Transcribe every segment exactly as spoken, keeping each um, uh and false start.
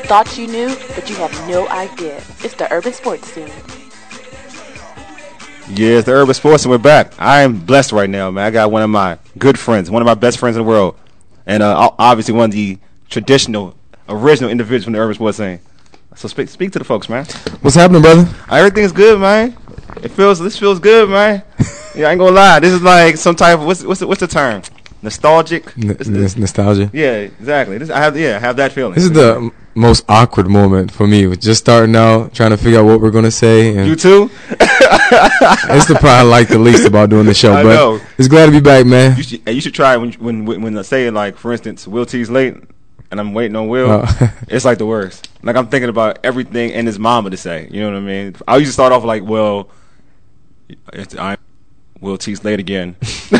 thought you knew, but you have no idea. It's the Urban Sports Scene. Yeah, it's the Urban Sports, and we're back. I am blessed right now, man. I got one of my good friends, one of my best friends in the world, and uh, obviously one of the traditional, original individuals from the Urban Sports Scene. So speak, speak to the folks, man. What's happening, brother? Everything's good, man. It feels, this feels good, man. Yeah, I ain't gonna lie. This is like some type of what's what's the, what's the term? Nostalgic. N- n- nostalgia. Yeah, exactly. This, I have yeah, I have that feeling. This is the m- most awkward moment for me. With just starting out, trying to figure out what we're gonna say. And you too. It's the part I like the least about doing the show. I but know. It's glad to be back, man. You should, you should try when when when, when I say like, for instance, Will T's late, and I'm waiting on Will. Oh. It's like the worst. Like I'm thinking about everything and his mama to say. You know what I mean? I used to start off like, well, it's, I'm Will T's late again.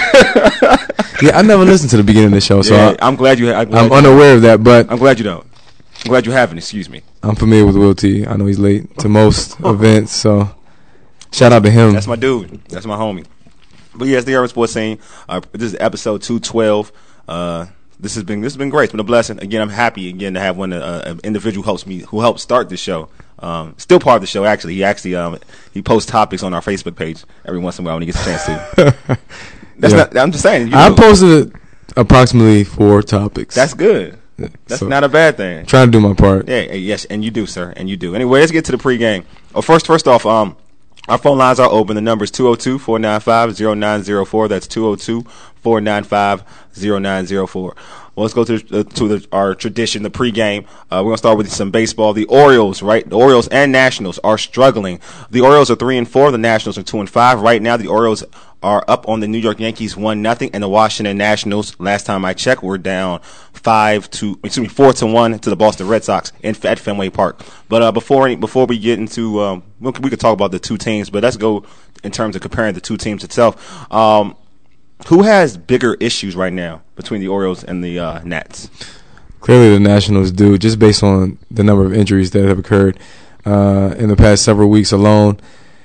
Yeah, I never listened to the beginning of the show, so yeah, I, I'm glad you. I'm, glad I'm you unaware of that. But I'm glad you don't. I'm glad you haven't. Excuse me. I'm familiar with Will T. I know he's late to most events, so shout out to him. That's my dude. That's my homie. But yeah, it's the Urban Sports Scene. Uh, this is episode two twelve. Uh, this has been this has been great. It's been a blessing. Again, I'm happy again to have one uh, an individual who helps me who helped start the show. Um, still part of the show actually. He actually um, he posts topics on our Facebook page every once in a while when he gets a chance to. That's Yeah. not. I'm just saying. You I know, posted approximately four topics. that's good. That's So, not a bad thing. trying to do my part. Yeah, yes, and you do, sir, and you do. Anyway, let's get to the pregame. Oh, first, first off, um, our phone lines are open. The number is two oh two, four nine five, oh nine oh four. That's two oh two, four nine five, oh nine oh four. Well, let's go to uh, to the, our tradition, the pregame. Uh, we're gonna start with some baseball. The Orioles, right? The Orioles and Nationals are struggling. The Orioles are three and four. The Nationals are two and five. Right now, the Orioles are up on the New York Yankees one nothing, and the Washington Nationals, last time I checked, were down five to excuse me four to one to the Boston Red Sox in at Fenway Park. But uh, before any, before we get into um, we could, we could talk about the two teams, but let's go in terms of comparing the two teams itself. Um, who has bigger issues right now between the Orioles and the uh, Nats? Clearly, the Nationals do, just based on the number of injuries that have occurred uh, in the past several weeks alone.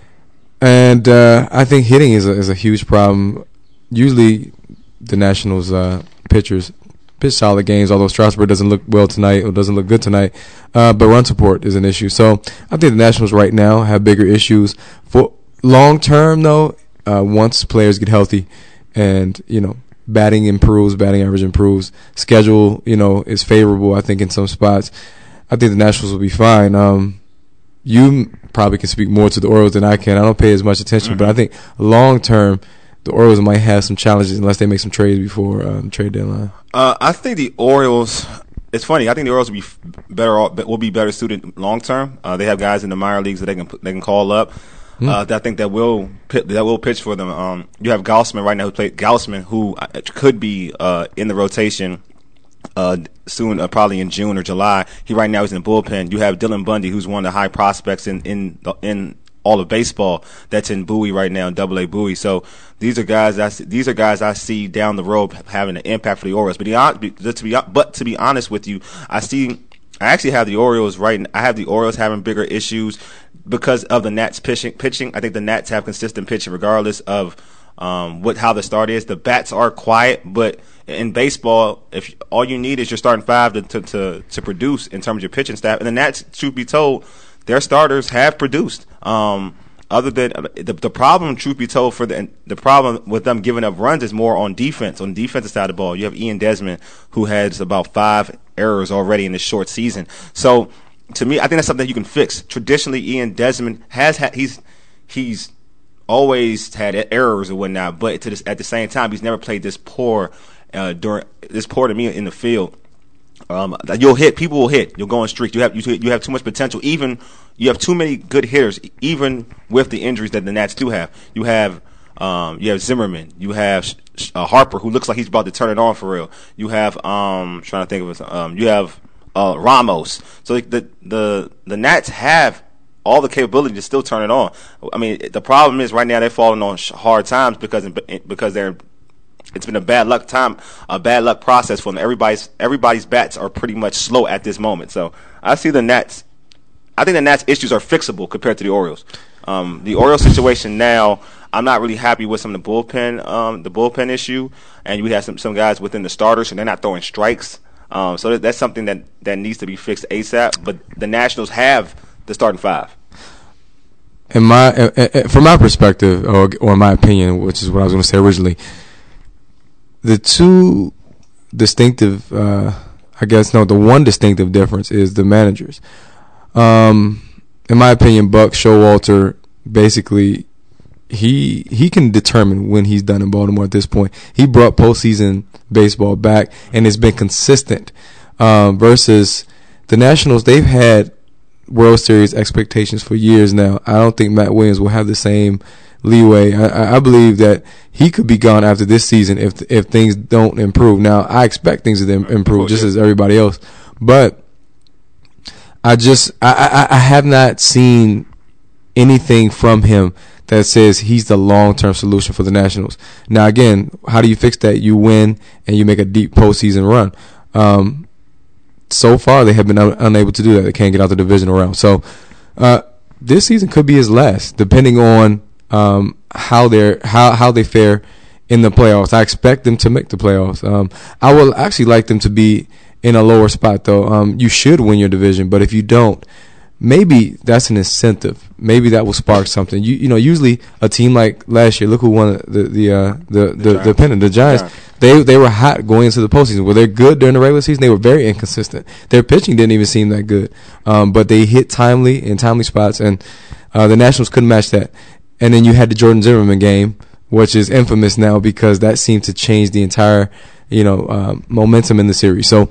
And uh, I think hitting is a, is a huge problem. Usually, the Nationals uh, pitchers pitch solid games, although Strasburg doesn't look well tonight or doesn't look good tonight. Uh, but run support is an issue. So I think the Nationals right now have bigger issues. For long term, though, uh, once players get healthy and, you know, batting improves, batting average improves, schedule, you know, is favorable, I think, in some spots, I think the Nationals will be fine. Um, you probably can speak more to the Orioles than I can. I don't pay as much attention, mm-hmm. but I think long term, the Orioles might have some challenges unless they make some trades before um, trade deadline. Uh, I think the Orioles. It's funny. I think the Orioles will be better. Will be better suited long term. Uh, they have guys in the minor leagues that they can they can call up. Mm. Uh, that I think that will that will pitch for them. Um, you have Gausman right now who played Gausman, who could be uh, in the rotation uh, soon, uh, probably in June or July. He right now is in the bullpen. You have Dylan Bundy, who's one of the high prospects in in in all of baseball. That's in Bowie right now, in Double A Bowie. So these are guys. I see, these are guys I see down the road having an impact for the Orioles. But the, to be but to be honest with you, I see. I actually have the Orioles right. I have the Orioles having bigger issues because of the Nats pitching. Pitching. I think the Nats have consistent pitching regardless of um, what how the start is. The bats are quiet, but in baseball, if all you need is your starting five to to to, to produce in terms of your pitching staff, and the Nats, truth be told, their starters have produced. Um, other than the, the problem, truth be told, for the the problem with them giving up runs is more on defense. On the defensive side of the ball, you have Ian Desmond, who has about five errors already in this short season. So, to me, I think that's something you can fix. Traditionally, Ian Desmond has had he's he's always had errors or whatnot, but to this, at the same time, he's never played this poor uh, during this poor to me in the field. Um, you'll hit. People will hit. You'll go on streak. You have you, you have too much potential. Even you have too many good hitters. Even with the injuries that the Nats do have, you have um, you have Zimmerman. You have uh, Harper, who looks like he's about to turn it on for real. You have um, trying to think of it. Um, you have uh, Ramos. So the the the Nats have all the capability to still turn it on. I mean, the problem is right now they're falling on hard times because because they're. It's been a bad luck time, a bad luck process for them. Everybody's everybody's bats are pretty much slow at this moment. So I see the Nats. I think the Nats' issues are fixable compared to the Orioles. Um, the Orioles situation now, I'm not really happy with some of the bullpen, um, the bullpen issue, and we have some some guys within the starters, and they're not throwing strikes. Um, so that, that's something that, that needs to be fixed ASAP. But the Nationals have the starting five. In my, uh, uh, from my perspective, or or my opinion, which is what I was going to say originally, the two distinctive, uh, I guess no, the one distinctive difference is the managers. Um, in my opinion, Buck Showalter basically he he can determine when he's done in Baltimore at this point. He brought postseason baseball back, and it's been consistent. Um, versus the Nationals, they've had World Series expectations for years now. I don't think Matt Williams will have the same leeway. I, I believe that he could be gone after this season if if things don't improve. Now, I expect things to improve just as everybody else, but I just I, I, I have not seen anything from him that says he's the long-term solution for the Nationals. Now, again, how do you fix that? You win and you make a deep postseason run. Um, so far, they have been un- unable to do that. They can't get out the divisional round. So uh, this season could be his last, depending on um, how they how how they fare in the playoffs. I expect them to make the playoffs. Um, I will actually like them to be in a lower spot, though. Um, you should win your division, but if you don't, maybe that's an incentive. Maybe that will spark something. You you know, usually a team like last year, look who won the the uh, the, the, the, the pennant, the Giants. Yeah. They they were hot going into the postseason. Were they good during the regular season? They were very inconsistent. Their pitching didn't even seem that good, um, but they hit timely in timely spots, and uh, the Nationals couldn't match that. And then you had the Jordan Zimmerman game, which is infamous now because that seemed to change the entire you know uh, momentum in the series. So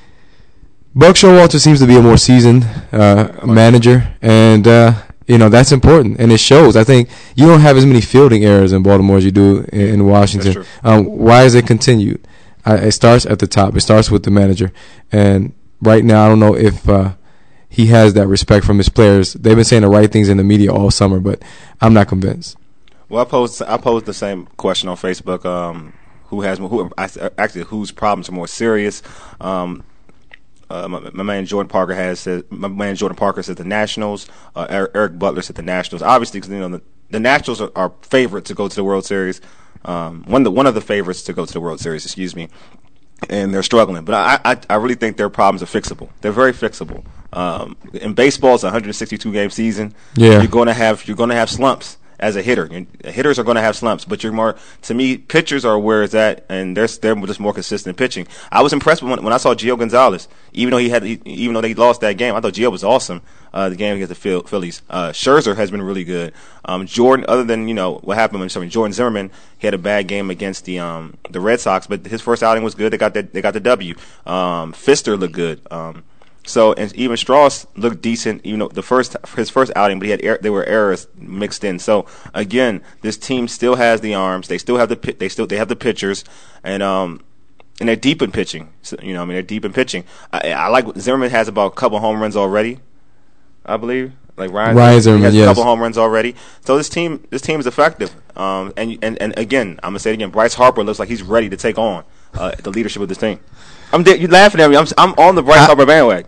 Buck Showalter seems to be a more seasoned uh, manager, and uh, you know that's important, and it shows. I think you don't have as many fielding errors in Baltimore as you do in, in Washington. Um, why is it continued? Uh, it starts at the top. It starts with the manager, and right now I don't know if uh, he has that respect from his players. They've been saying the right things in the media all summer, but I'm not convinced. Well, I posed I posed the same question on Facebook. Um, who has who actually whose problems are more serious? Um, Uh, my, my man Jordan Parker has said. My man Jordan Parker said the Nationals. Uh, Eric, Eric Butler said the Nationals. Obviously, because you know the, the Nationals are, are favorite to go to the World Series. Um, one of the one of the favorites to go to the World Series. Excuse me, and they're struggling. But I I, I really think their problems are fixable. They're very fixable. Um, in baseball, it's a one hundred sixty-two game season. Yeah, you're going to have you're going to have slumps. As a hitter, hitters are going to have slumps, but you're more. To me, pitchers are where it's at, and they're they're just more consistent pitching. I was impressed when when I saw Gio Gonzalez, even though he had he, even though they lost that game. I thought Gio was awesome. Uh, the game against the Phil, Phillies. Uh, Scherzer has been really good. Um, Jordan, other than you know what happened when sorry, Jordan Zimmerman, he had a bad game against the um the Red Sox, but his first outing was good. They got that they got the W. Um, Fister looked good. Um, So and even Strauss looked decent, you know, the first his first outing, but he had er, there were errors mixed in. So again, this team still has the arms, they still have the they still they have the pitchers, and um and they're deep in pitching. So, you know, I mean they're deep in pitching. I, I like Zimmerman has about a couple home runs already, I believe. Like Ryan, Ryan Zimmerman has yes. a couple home runs already. So this team this team is effective. Um and and and again, I'm gonna say it again. Bryce Harper looks like he's ready to take on uh, the leadership of this team. I'm de- you laughing at me. I'm I'm on the Bryce I, Harper bandwagon.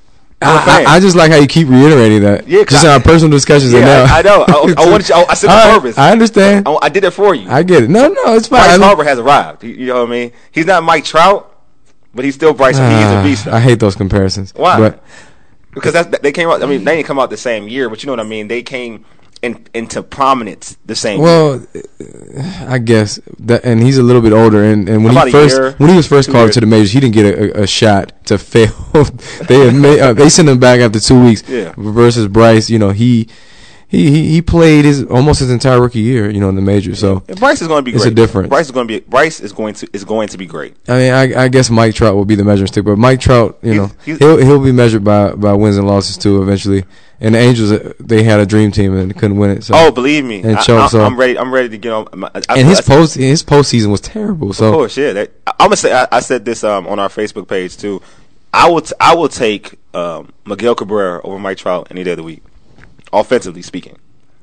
I, I, I just like how you keep reiterating that. Yeah, just in our personal discussions. Yeah, now. I, I know. I, I wanted you, I, I said it on purpose. I understand. I, I did it for you. I get it. No, no, it's fine. Bryce I mean, Harper has arrived. You, you know what I mean? He's not Mike Trout, but he's still Bryce. Uh, he is a beast. I hate those comparisons. Why? But, because that's, they came out. I mean, they didn't come out the same year, but you know what I mean. They came in, into prominence the same. Well, year. I guess that, and he's a little bit older. And, and when about he first year, when he was first called years. to the majors, he didn't get a, a, a shot to fail. they had made, uh, they sent him back after two weeks. Yeah. Versus Bryce, you know, he he he, he played his almost his entire rookie year, you know, in the majors. So yeah, Bryce is going to be. It's great. a difference. Bryce is going to be. Bryce is going to is going to be great. I mean, I, I guess Mike Trout will be the measuring stick, but Mike Trout, you he's, know, he's, he'll he'll be measured by, by wins and losses too eventually. And the Angels, they had a dream team and couldn't win it. So. Oh, believe me, and I, choke, I, so. I'm ready. I'm ready to get on. My, I, and I, his I, post his postseason was terrible. So of course, yeah. That, I, I'm gonna say. I, I said this um, on our Facebook page too. I will. T- I will take um, Miguel Cabrera over Mike Trout any day of the week, offensively speaking.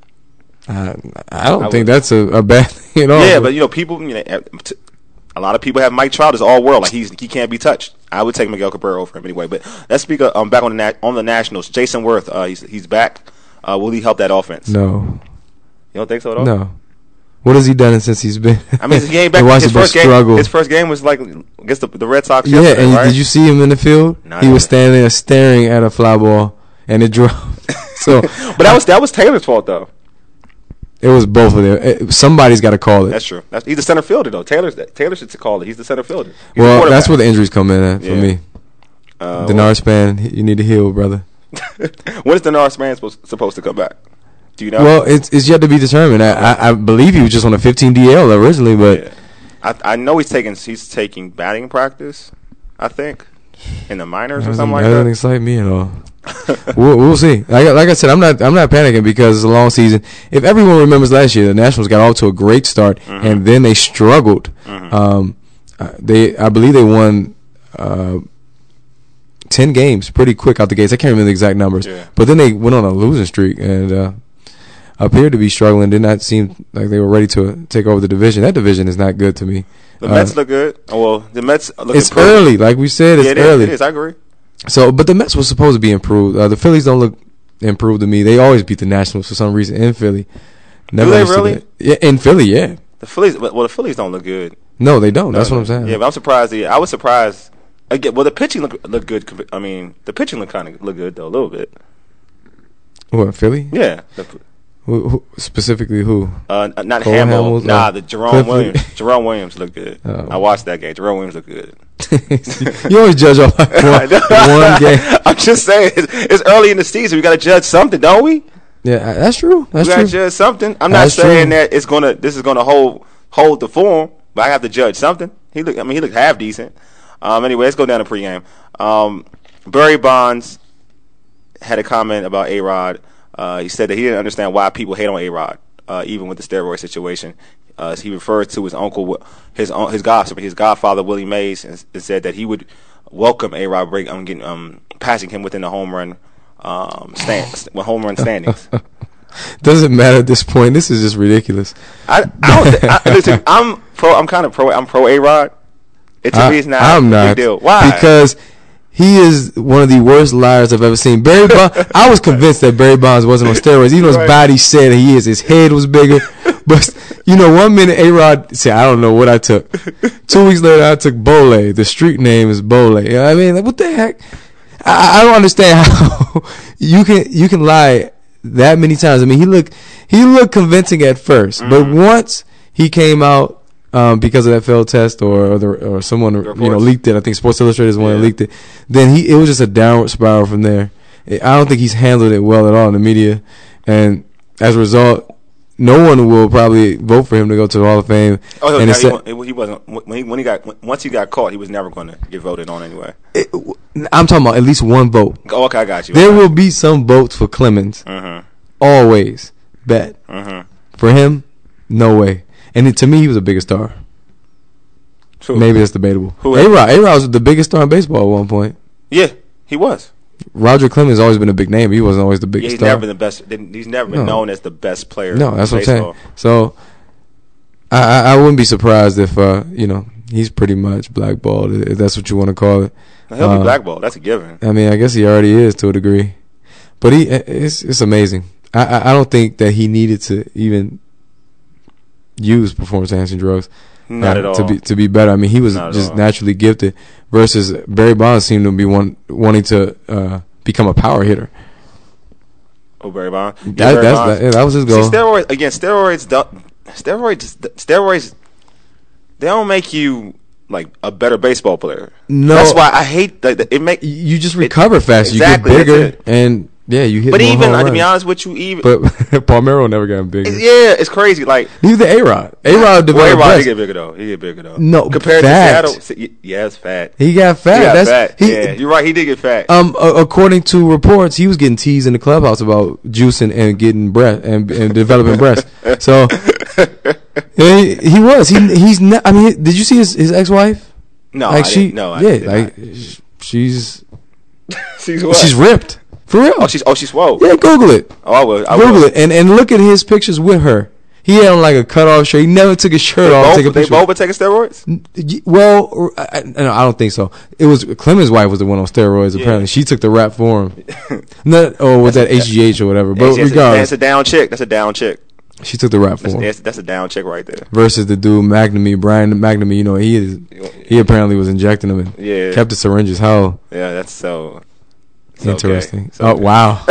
Uh, I don't I think would. that's a, a bad thing at all. Yeah, but you know, people. You know, a lot of people have Mike Trout as all world. Like he's he can't be touched. I would take Miguel Cabrera over him anyway. But let's speak uh, um, back on the na- on the Nationals. Jason Worth, uh, he's he's back. Uh, will he help that offense? No. You don't think so at all? No. What has he done since he's been? I mean, he came back. His first game. Struggle. His first game was like against the, the Red Sox. Yeah, and right? did you see him in the field? No, he was standing there staring at a fly ball, and it dropped. So, but that was that was Taylor's fault though. It was both of them. Somebody's got to call it. That's true. That's, he's the center fielder though. Taylor's Taylor should call it. He's the center fielder. He's well, that's where the injuries come in at for yeah. me. Uh, Denard Span, you need to heal, brother. When is Denard Span supposed, supposed to come back? Do you know? Well, it's it's yet to be determined. I, I, I believe he was just on a fifteen D L originally, but yeah. I I know he's taking he's taking batting practice. I think in the minors or something like that. That doesn't excite me at all. we'll, we'll see. Like, like I said, I'm not I'm not panicking because it's a long season. If everyone remembers last year, the Nationals got off to a great start, mm-hmm. and then they struggled. Mm-hmm. Um, they I believe they won uh, ten games pretty quick out the gates. I can't remember the exact numbers, yeah. but then they went on a losing streak and uh, appeared to be struggling. Did not seem like they were ready to take over the division. That division is not good to me. The uh, Mets look good. Oh, well, the Mets look It's improved. early, like we said. It's yeah, it early. Is, it is. I agree. So, but the Mets were supposed to be improved. Uh, the Phillies don't look improved to me. They always beat the Nationals for some reason in Philly. Never Do they understood really? that. Yeah, in Philly, yeah. The Phillies, well, the Phillies don't look good. No, they don't. No, That's no. what I'm saying. Yeah, but I'm surprised. The, I was surprised. Again, well, the pitching look look good. I mean, the pitching look kind of look good though, a little bit. What, Philly? Yeah. The, Who, who, specifically who? Uh, not Cole Hamill. Hamels, Nah, uh, the Jerome Cliff Williams. Lee. Jerome Williams looked good. Oh. I watched that game. Jerome Williams looked good. You always judge off like one, one game. I'm just saying, it's, it's early in the season. We got to judge something, don't we? Yeah, that's true. That's we got to true. judge something. I'm not That's saying true. that it's gonna. This is gonna hold hold the form, but I have to judge something. He look. I mean, he looked half decent. Um. Anyway, let's go down to pregame. Um. Barry Bonds had a comment about A-Rod. Uh, he said that he didn't understand why people hate on A-Rod, uh, even with the steroid situation. Uh, he referred to his uncle, his his god, his godfather Willie Mays, and, and said that he would welcome A-Rod break, um, getting, um, passing him within the home run, um, stand, home run standings. Doesn't matter at this point. This is just ridiculous. I, I don't. Th- I, listen, I'm pro. I'm kind of pro. I'm pro A-Rod. It to I, me is not I'm a not. big deal. Why? Because he is one of the worst liars I've ever seen. Barry Bonds. I was convinced that Barry Bonds wasn't on steroids. Even though his Right. body said he is. His head was bigger. But you know, one minute A-Rod said, "I don't know what I took." Two weeks later, I took Bole. The street name is Bole. You know what I mean, like, what the heck? I, I don't understand how you can you can lie that many times. I mean, he looked he looked convincing at first, mm-hmm. but once he came out um, because of that failed test, or or, the, or someone you know leaked it. I think Sports Illustrated is the one that leaked it. Then he it was just a downward spiral from there. I don't think he's handled it well at all in the media, and as a result, no one will probably vote for him to go to the Hall of Fame. Oh, and no, it's he, sa- wa- he wasn't when he when he got once he got caught, he was never going to get voted on anyway. it, I'm talking about at least one vote. Oh, okay, I got you. There I got will be some votes for Clemens. Mm-hmm. Always. Bet. Mm-hmm. For him, no way. And it, to me, he was a bigger star. Who? Maybe that's debatable. Who? A-Rod. A-Rod was the biggest star in baseball at one point. Yeah, he was. Roger Clemens has always been a big name. He wasn't always the Yeah, biggest he's star. never been the best. He's never been No. known as the best player. No, that's in what I'm baseball. saying. So, I, I I wouldn't be surprised if, uh, you know, he's pretty much blackballed, if that's what you want to call it. He'll Uh, be blackballed. That's a given. I mean, I guess he already is to a degree. But he, it's it's amazing. I, I, I don't think that he needed to even use performance-enhancing drugs. Not uh, at all. To be to be better. I mean, he was Not at just all. naturally gifted. Versus Barry Bonds seemed to be one, wanting to uh, become a power hitter. Oh, Barry Bonds. Yeah, That, Barry that's Bonds. that, yeah, that was his goal. See, steroids again. Steroids. Don't, steroids. Steroids. They don't make you like a better baseball player. No. That's why I hate that. It make. You just recover faster. exactly, you get that's bigger, it. and yeah, you hit. But more even home like, to be runs. honest with you, even but Palmeiro never got bigger. yeah, it's crazy. Like Neither A-Rod. A-Rod well, developed A-Rod, he breast. get bigger though. He get bigger though. No, compared fat. to Seattle. Yeah, it's fat. He got fat. He got That's fat. he, yeah, you're right. He did get fat. Um, a- according to reports, he was getting teased in the clubhouse about juicing and getting breast and, and developing breast. So yeah, he, he was. He he's. Not, I mean, did you see his, his ex wife? no, Like I she, didn't, no, I yeah, did like not. sh- she's she's what? she's ripped for real. oh, she's oh, she's swole. yeah, Google it. Oh, I will. I Google will. it and and look at his pictures with her. He had on like a cut off shirt. He never took his shirt They off. both, to take a they picture. both were taking steroids. Y- Well, I, I, no, I don't think so. It was Clemens' wife was the one on steroids. Yeah. Apparently, she took the rap for him. Not or was that H G H or whatever. But That's, that's, regardless, that's a down chick. That's a down chick. She took the rap for That's, him. that's, that's a down chick right there. Versus the dude McNamee, Brian McNamee. You know, he is, he apparently was injecting him and Yeah. kept the syringes. How Yeah, that's so, so interesting. gay. So Oh gay. wow.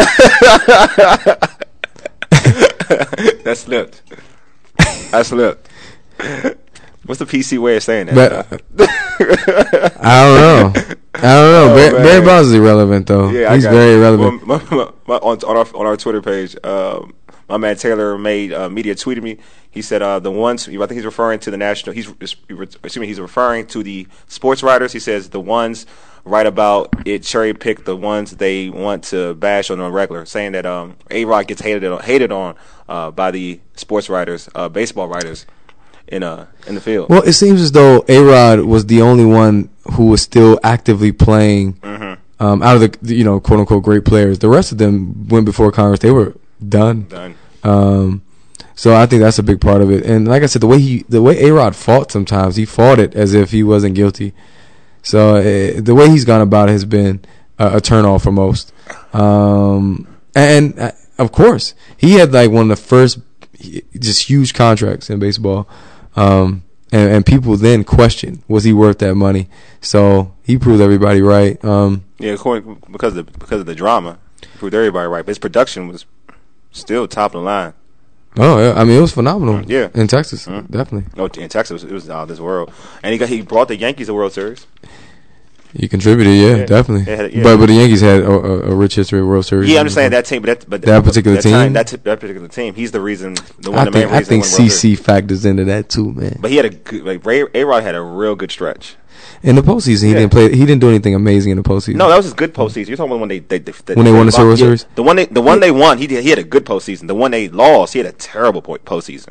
That slipped. I slipped. What's the P C way of saying that? But I don't know. I don't know. Oh, Barry, man. Barry Bonds is irrelevant though. Yeah, He's I got very it. irrelevant. Well, my, my, my, on, on our on our Twitter page, um, my man Taylor made uh, media tweeted me. He said uh, the ones I think he's referring to the national. He's excuse me. He's referring to the sports writers. He says the ones write about it cherry pick the ones they want to bash on a regular, saying that um, A-Rod gets hated on, hated on uh, by the sports writers, uh, baseball writers in uh in the field. Well, it seems as though A-Rod was the only one who was still actively playing Mm-hmm. um, out of the, the you know quote unquote great players. The rest of them went before Congress. They were done. Done. Um, so I think that's a big part of it. And like I said, the way he the way A-Rod fought sometimes, he fought it as if he wasn't guilty. So uh, the way he's gone about it has been uh, a turnoff for most. Um, and uh, of course, he had like one of the first just huge contracts in baseball. Um, and, and people then questioned, was he worth that money? So he proved everybody right. Um, Yeah, according, because of the, because of the drama, he proved everybody right. But his production was still top of the line. oh, yeah, I mean, it was phenomenal. Yeah. In Texas, Mhm. definitely. No, in Texas, it was out of this world. And he got he brought the Yankees the World Series. He contributed, yeah, Yeah. definitely. They had- yeah. But but the Yankees had a, a, a rich history of World Series. Yeah, I'm just saying that team, but that, but That particular that team? time, that, t- that particular team, he's the reason. The one, I the think main I reason think they won the World C C Series. factors into that too, man. But he had a good, like Ray A-Rod had a real good stretch. In the postseason, he Yeah. didn't play. He didn't do anything amazing in the postseason. No, that was his good postseason. You're talking about when they they, they When they won the World yeah, Series? The one they the one they won, he did, he had a good postseason. The one they lost, he had a terrible po- postseason.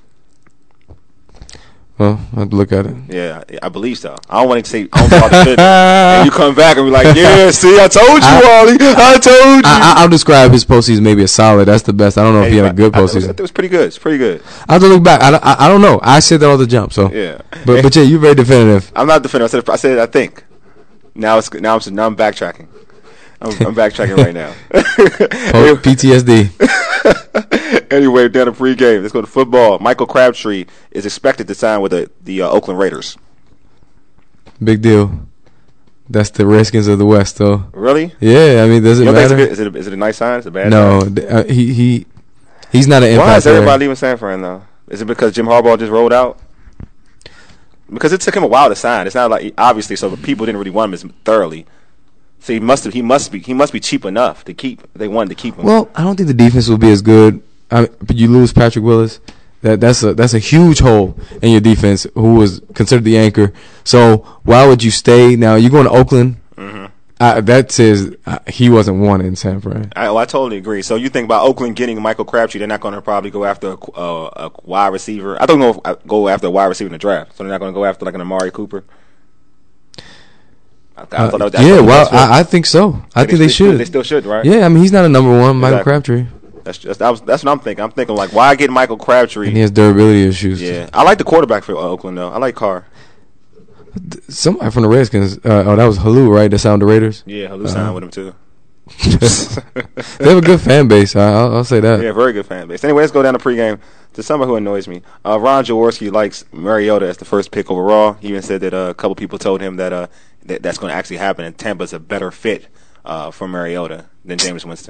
Well, I have to look at it. Yeah, I believe so. I don't want to say I don't talk shit, and you come back and be like, yeah, see, I told you, I- Wally, I told you. I, I- I'll describe his postseason maybe as solid. That's the best. I don't know if he had a good I- I- it was- postseason. It was pretty good. It's pretty good. I have to look back. I, don't- I, I don't know. I said that all the jump. So Yeah. But but yeah, you're very definitive. I'm not defending. I said I said I think. Now it's now I'm now I'm backtracking. I'm, I'm backtracking right now. Oh, P T S D. Anyway, down the pregame. Let's go to football. Michael Crabtree is expected to sign with the the uh, Oakland Raiders. Big deal. That's the Redskins of the West, though. Really? Yeah, I mean, does it You don't think matter? it's a good, is it a, is it a nice sign? Is it a bad No, sign? th- uh, he he he's not an impact Why is player. everybody leaving San Fran though? Is it because Jim Harbaugh just rolled out? Because it took him a while to sign. It's not like obviously, so people didn't really want him as thoroughly. So he must have, he must be he must be cheap enough to keep. They wanted to keep him. Well, I don't think the defense will be as good. I mean, but you lose Patrick Willis. That that's a that's a huge hole in your defense, who was considered the anchor. So why would you stay? Now you're going to Oakland. Mm-hmm. Uh, that says uh, he wasn't wanted in San Fran. I, oh, I totally agree. So you think about Oakland getting Michael Crabtree? They're not going to probably go after a, uh, a wide receiver. I don't know if I go after a wide receiver in the draft. So they're not going to go after like an Amari Cooper. I, I Uh, thought that was, I yeah, thought well, that was I, I think so. I think they should. They still should, right? Yeah, I mean, he's not a number one, Michael Exactly. Crabtree, That's just that was, that's what I'm thinking. I'm thinking like, why get Michael Crabtree? and he has durability issues. Yeah, I like the quarterback for uh, Oakland though. I like Carr. Somebody from the Redskins. Uh, oh, that was Halu, right? That sound the Raiders. Yeah, Halu signed with him too. They have a good fan base. I, I'll, I'll say that. Yeah, very good fan base. Anyway, let's go down to pregame to somebody who annoys me. Uh, Ron Jaworski likes Mariota as the first pick overall. He even said that uh, a couple people told him that uh, that that's going to actually happen, and Tampa's a better fit uh, for Mariota than Jameis Winston.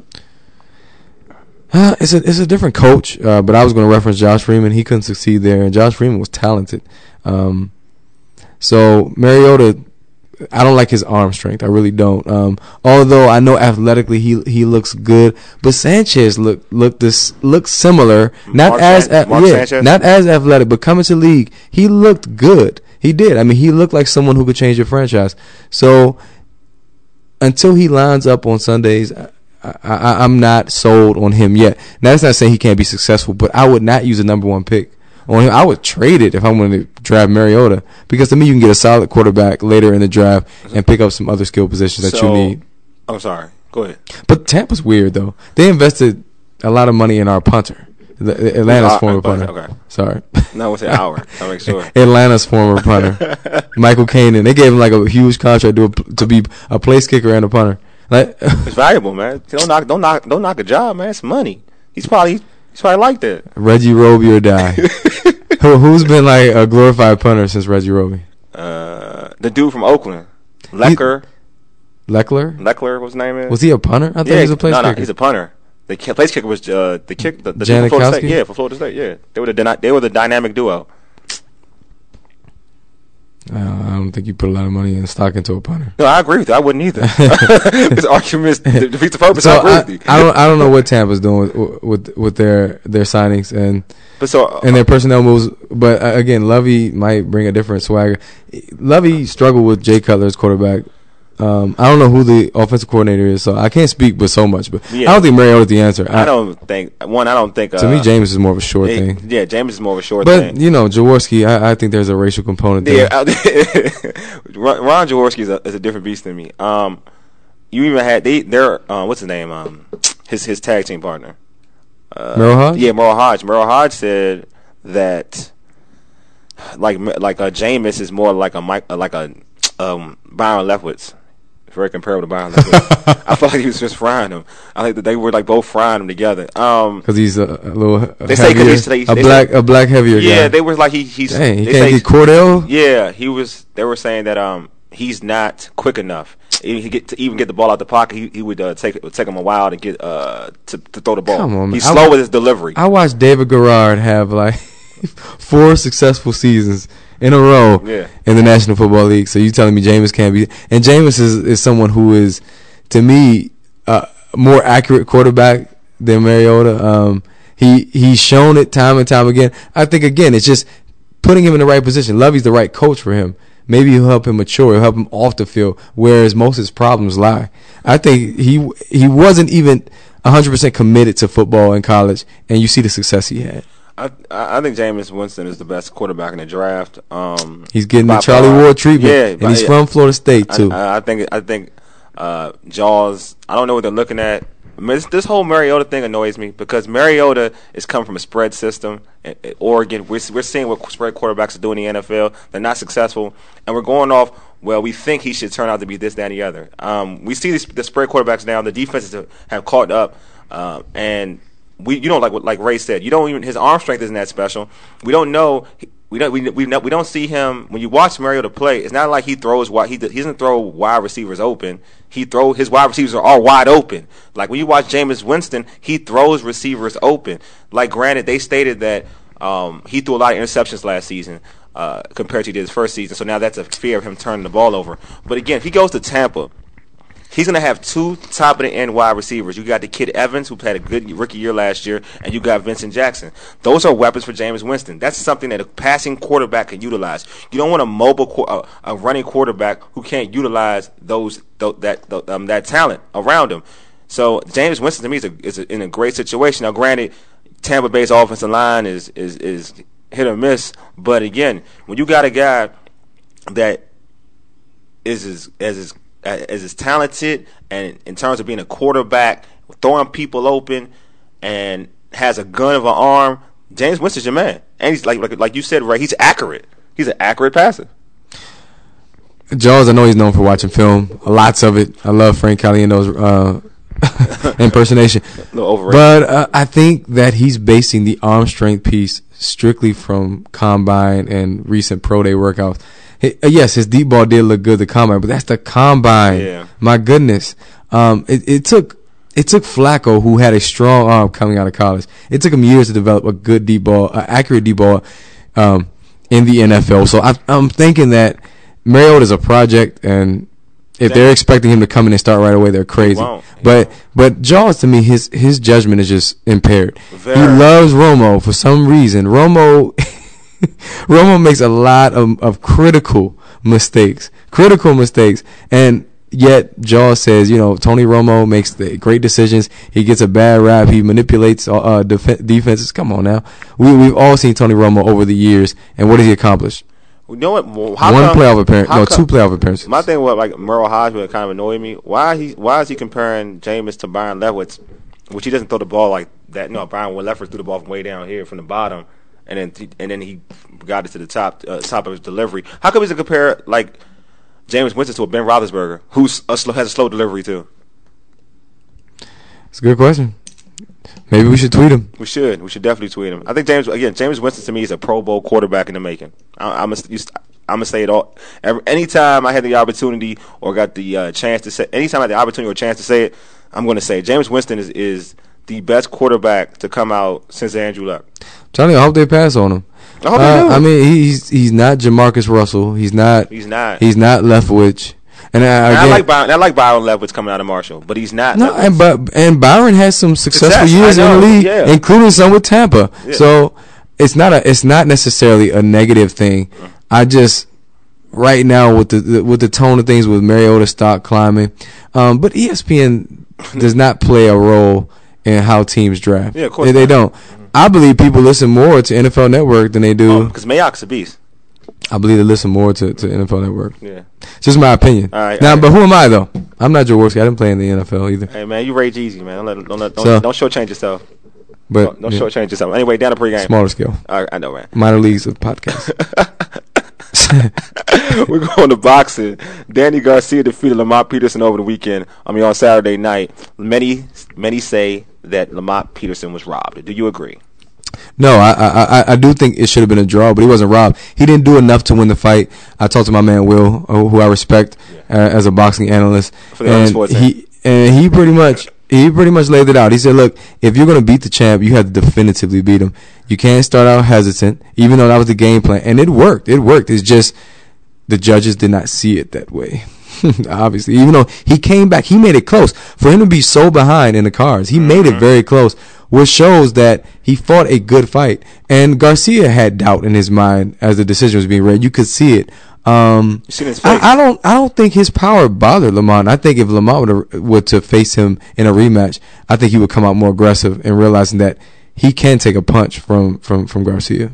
Uh, it's a it's a different coach, uh, but I was going to reference Josh Freeman. He couldn't succeed there, and Josh Freeman was talented. Um, so Mariota, I don't like his arm strength. I really don't. Um, although I know athletically he he looks good, but Sanchez look look this looks similar. Not Mark as San- a- Mark yeah, Sanchez? not as athletic, but coming to the league, he looked good. He did. I mean, he looked like someone who could change your franchise. So until he lines up on Sundays, I, I, I'm not sold on him yet. Now, that's not saying he can't be successful, but I would not use a number one pick on him. I would trade it if I'm going to draft Mariota, because to me, you can get a solid quarterback later in the draft and pick up some other skill positions that So- you need. I'm sorry. Go ahead. But Tampa's weird, though. They invested a lot of money in our punter, the, the Atlanta's Ah, former okay, punter. okay. Sorry. No, it's an hour. I'll make sure. Atlanta's former punter, Michael Kanan. They gave him like a huge contract to, to be a place kicker and a punter. Like, It's valuable, man. Don't knock, don't knock, don't knock a job, man. It's money. He's probably So I like that. Reggie Roby or die. Who, who's been like a glorified punter since Reggie Roby? Uh, the dude from Oakland, Lecker. Leckler? Leckler, what's his name is? Was he a punter? I thought yeah, he was a place no, kicker. No, he's a punter. The ki- place kicker was uh, the kick. The, the dude from Florida State. Yeah, for Florida State. Yeah, they were the dyna- they were the dynamic duo. Uh, I don't think you put a lot of money in stock into a punter. No, I agree with you. I wouldn't either. This argument defeats the purpose. So I agree I, with you. I don't. I don't know what Tampa's doing with with, with their their signings and but so, uh, and their personnel moves. But uh, again, Lovey might bring a different swagger. Lovey struggled with Jay Cutler as quarterback. Um, I don't know who the offensive coordinator is, so I can't speak but so much. But yeah. I don't think Mariota's the answer. I, I don't think one. I don't think uh, to me, James is more of a short it, thing. Yeah, James is more of a short but, thing. But you know, Jaworski, I, I think there's a racial component there. Yeah, Ron Jaworski is a, is a different beast than me. Um, you even had they their uh, what's his name? Um, his his tag team partner. Uh, Merrill Hodge. Yeah, Merrill Hodge. Merrill Hodge said that like like uh, Jameis is more like a Mike, like a um, Byron Leftwich. Very comparable to Byron Leftwich. I felt like he was just frying him. I think that they were like both frying him together. Um, because he's a, a little they heavier, say, a black say, a black heavier yeah, guy. Yeah, they were like he he's. Dang, he they can't say, get Cordell. Yeah, he was. They were saying that um he's not quick enough. He get to even get the ball out the pocket. He, he would uh, take it would take him a while to get uh to, to throw the ball. Come on, man. He's slow I, with his delivery. I watched David Garrard have like four successful seasons in a row yeah. in the National Football League. So you telling me Jameis can't be? And Jameis is, is someone who is, to me, uh, more accurate quarterback than Mariota. Um, he he's shown it time and time again. I think again, it's just putting him in the right position. Lovey's the right coach for him. Maybe he'll help him mature. He'll help him off the field, whereas most of his problems lie. I think he he wasn't even one hundred percent committed to football in college, and you see the success he had. I I think Jameis Winston is the best quarterback in the draft. Um, he's getting the Charlie Ward treatment, yeah, and he's yeah. from Florida State too. I, I think I think uh, Jaws. I don't know what they're looking at. I mean, this, this whole Mariota thing annoys me because Mariota is coming from a spread system. At, at Oregon, we're we're seeing what spread quarterbacks are doing in the N F L. They're not successful, and we're going off. Well, we think he should turn out to be this, that, and the other. Um, we see these, the spread quarterbacks now. The defenses have, have caught up, uh, and. We, you know, like like Ray said, you don't even his arm strength isn't that special. We don't know. We don't we we, we don't see him when you watch Mariota play. It's not like he throws wide. He he doesn't throw wide receivers open. He throw his wide receivers are all wide open. Like when you watch Jameis Winston, he throws receivers open. Like granted, they stated that um, he threw a lot of interceptions last season uh, compared to his first season. So now that's a fear of him turning the ball over. But again, if he goes to Tampa. He's going to have two top-of-the-end wide receivers. You got the kid Evans, who had a good rookie year last year, and you got Vincent Jackson. Those are weapons for Jameis Winston. That's something that a passing quarterback can utilize. You don't want a mobile, uh, a running quarterback who can't utilize those th- that th- um, that talent around him. So Jameis Winston, to me, is, a, is a, in a great situation. Now, granted, Tampa Bay's offensive line is is is hit or miss, but again, when you got a guy that is as as is as is talented and in terms of being a quarterback, throwing people open, and has a gun of an arm, Jameis Winston's your man. And he's like like like you said, right? He's accurate. He's an accurate passer. Jaws, I know he's known for watching film, lots of it. I love Frank Caliendo's uh, impersonation. A little overrated. But uh, I think that he's basing the arm strength piece strictly from combine and recent pro day workouts. He, uh, yes, his deep ball did look good the combine, but that's the combine. Yeah. My goodness, um, it, it took it took Flacco, who had a strong arm coming out of college. It took him years to develop a good deep ball, uh, accurate deep ball um, in the N F L. So I, I'm thinking that Mariota is a project, and if they're expecting him to come in and start right away, they're crazy. But but Jaws, to me, his his judgment is just impaired. Very. He loves Romo for some reason. Romo. Romo makes a lot of, of critical mistakes, critical mistakes, and yet Jaws says, you know, Tony Romo makes the great decisions. He gets a bad rap. He manipulates uh, def- defenses. Come on now, we we've all seen Tony Romo over the years, and what has he accomplished? You know what? Well, how One come, playoff appearance, no, come, two playoff appearances. My thing with like Merle Hodge would kind of annoy me. Why he? Why is he comparing Jameis to Byron Leftwich, which he doesn't throw the ball like that? No, Byron Leftwich threw the ball from way down here from the bottom. And then, and then he got it to the top, uh, top of his delivery. How come he doesn't compare like Jameis Winston to a Ben Roethlisberger, who's a slow, has a slow delivery too? It's a good question. Maybe we should tweet him. We should. We should definitely tweet him. I think James again. James Winston to me is a Pro Bowl quarterback in the making. I, I'm gonna I'm gonna say it all. Every, anytime I had the opportunity or got the uh, chance to say, anytime I had the opportunity or chance to say it, I'm gonna say it. James Winston is is the best quarterback to come out since Andrew Luck. Johnny, I hope they pass on him. I hope uh, they do. I mean, he's he's not Jamarcus Russell. He's not. He's not. He's not Leftwich. And, I, and again, I like Byron. I like Byron Leftwich coming out of Marshall, but he's not. No, Leftwich. and but and Byron has some successful Success, years in I know, the league, yeah. including some with Tampa. Yeah. So it's not a it's not necessarily a negative thing. I just right now with the, the with the tone of things with Mariota stock climbing, um, but E S P N does not play a role in how teams draft. Yeah, of course they, they not. don't. Mm-hmm. I believe people listen more to N F L Network than they do. Because oh, Mayock's a beast. I believe they listen more to, to N F L Network. Yeah. It's just my opinion. All right, now, all right. but who am I, though? I'm not Joe Worski. I didn't play in the N F L either. Hey, man, you Ray Jeezy, man. Don't let, don't let, don't, So- don't shortchange yourself. But Don't, don't yeah, shortchange yourself. Anyway, down the pregame. smaller scale. All right, I know, man. Minor leagues of podcasts. We're going to boxing. Danny Garcia defeated Lamont Peterson over the weekend. I mean, on Saturday night. Many, many say that Lamont Peterson was robbed. Do you agree? No, I, I I I do think it should have been a draw, but he wasn't robbed. He didn't do enough to win the fight. I talked to my man Will, who I respect uh, as a boxing analyst, For the and Sports he and he pretty much he pretty much laid it out. He said, "Look, if you're going to beat the champ, you have to definitively beat him. You can't start out hesitant, even though that was the game plan, and it worked. It worked. It's just the judges did not see it that way." Obviously, even though he came back, he made it close. For him to be so behind in the cards, he mm-hmm. made it very close, which shows that he fought a good fight. And Garcia had doubt in his mind as the decision was being read. You could see it. Um, you seen his face? I, I don't. I don't think his power bothered Lamont. I think if Lamont were, were to face him in a rematch, I think he would come out more aggressive and realizing that he can take a punch from from, from Garcia.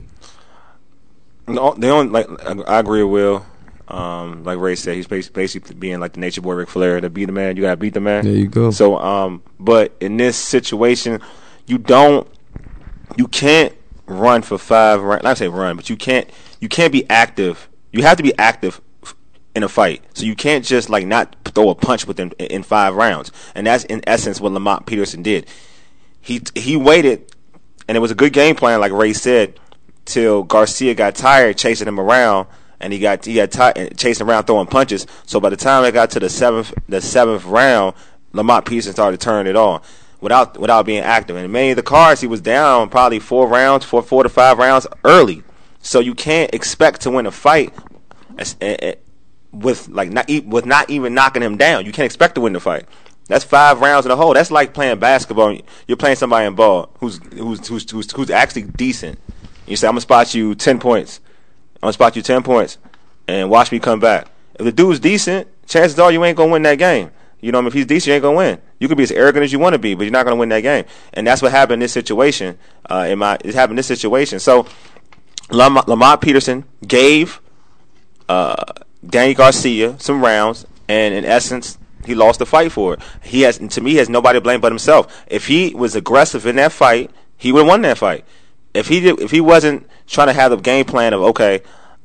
No, they don't like. I agree with Will. Um, like Ray said, he's basically being like the nature boy Ric Flair. To beat the man, you gotta beat the man. There you go. So, um, but in this situation, you don't, you can't run for five rounds. Not say run, but you can't, you can't be active. You have to be active in a fight. So you can't just like not throw a punch within in five rounds. And that's in essence what Lamont Peterson did. He he waited, and it was a good game plan, like Ray said, till Garcia got tired chasing him around. And he got he got tired chasing around throwing punches. So by the time it got to the seventh the seventh round, Lamont Peterson started turning it on without without being active. And in many of the cards, he was down probably four rounds, four four to five rounds early. So you can't expect to win a fight as, uh, with like not with not even knocking him down. You can't expect to win the fight. That's five rounds in a hole. That's like playing basketball. You're playing somebody in ball who's who's who's who's, who's actually decent. You say, I'm gonna spot you ten points. I'm going to spot you ten points and watch me come back. If the dude's decent, chances are you ain't going to win that game. You know, if he's decent, you ain't going to win. You can be as arrogant as you want to be, but you're not going to win that game. And that's what happened in this situation. Uh, in my, it happened in this situation. So Lamont, Lamont Peterson gave uh, Danny Garcia some rounds, and in essence, he lost the fight for it. He has, to me, he has nobody to blame but himself. If he was aggressive in that fight, he would have won that fight. If he did, if he wasn't trying to have the game plan of okay,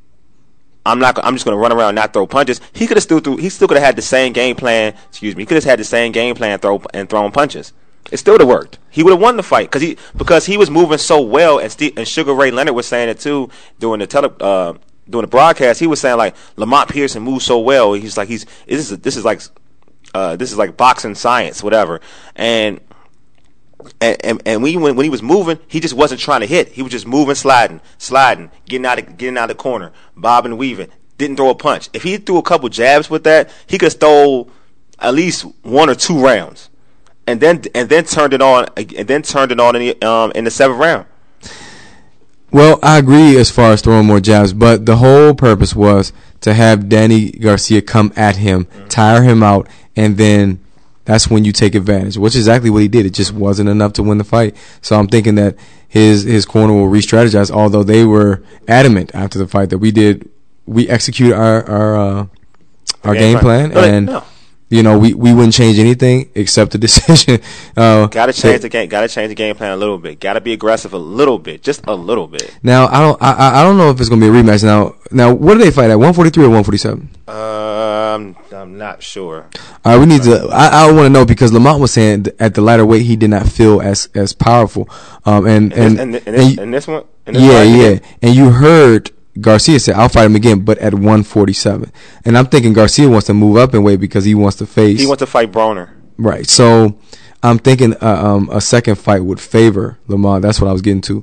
I'm not, I'm just going to run around and not throw punches. He could have still threw, he still could have had the same game plan. Excuse me, he could have had the same game plan throw and throwing punches. It still would have worked. He would have won the fight because he because he was moving so well. And Steve, and Sugar Ray Leonard was saying it too during the tele, uh, during the broadcast. He was saying like Lamont Peterson moves so well. He's like he's this is this is like uh, this is like boxing science, whatever. And. And, and and when he, when he was moving, he just wasn't trying to hit. He was just moving, sliding, sliding, getting out of getting out of the corner, bobbing, weaving. Didn't throw a punch. If he threw a couple jabs with that, he could have stole at least one or two rounds, and then and then turned it on and then turned it on in the um in the seventh round. Well, I agree as far as throwing more jabs, but the whole purpose was to have Danny Garcia come at him, mm-hmm. tire him out, and then. That's when you take advantage, which is exactly what he did. It just wasn't enough to win the fight. So I'm thinking that his his corner will re-strategize, although they were adamant after the fight that we did, we execute our our, uh, our game, game plan, plan. and no. you know we, we wouldn't change anything except the decision. Uh, gotta change the game. Gotta change the game plan a little bit. Gotta be aggressive a little bit, just a little bit. Now I don't I I don't know if it's gonna be a rematch. Now now what do they fight at? one forty-three or one forty-seven? Uh, I'm I'm not sure. All right, we need to. I, I want to know because Lamont was saying th- at the lighter weight he did not feel as as powerful. Um, and and and, and, and, and this, you- and this one, and this yeah, fight yeah. again? And you heard Garcia say, "I'll fight him again," but at one forty-seven. And I'm thinking Garcia wants to move up in weight because he wants to face. He wants to fight Broner. Right. So I'm thinking uh, um, a second fight would favor Lamont. That's what I was getting to.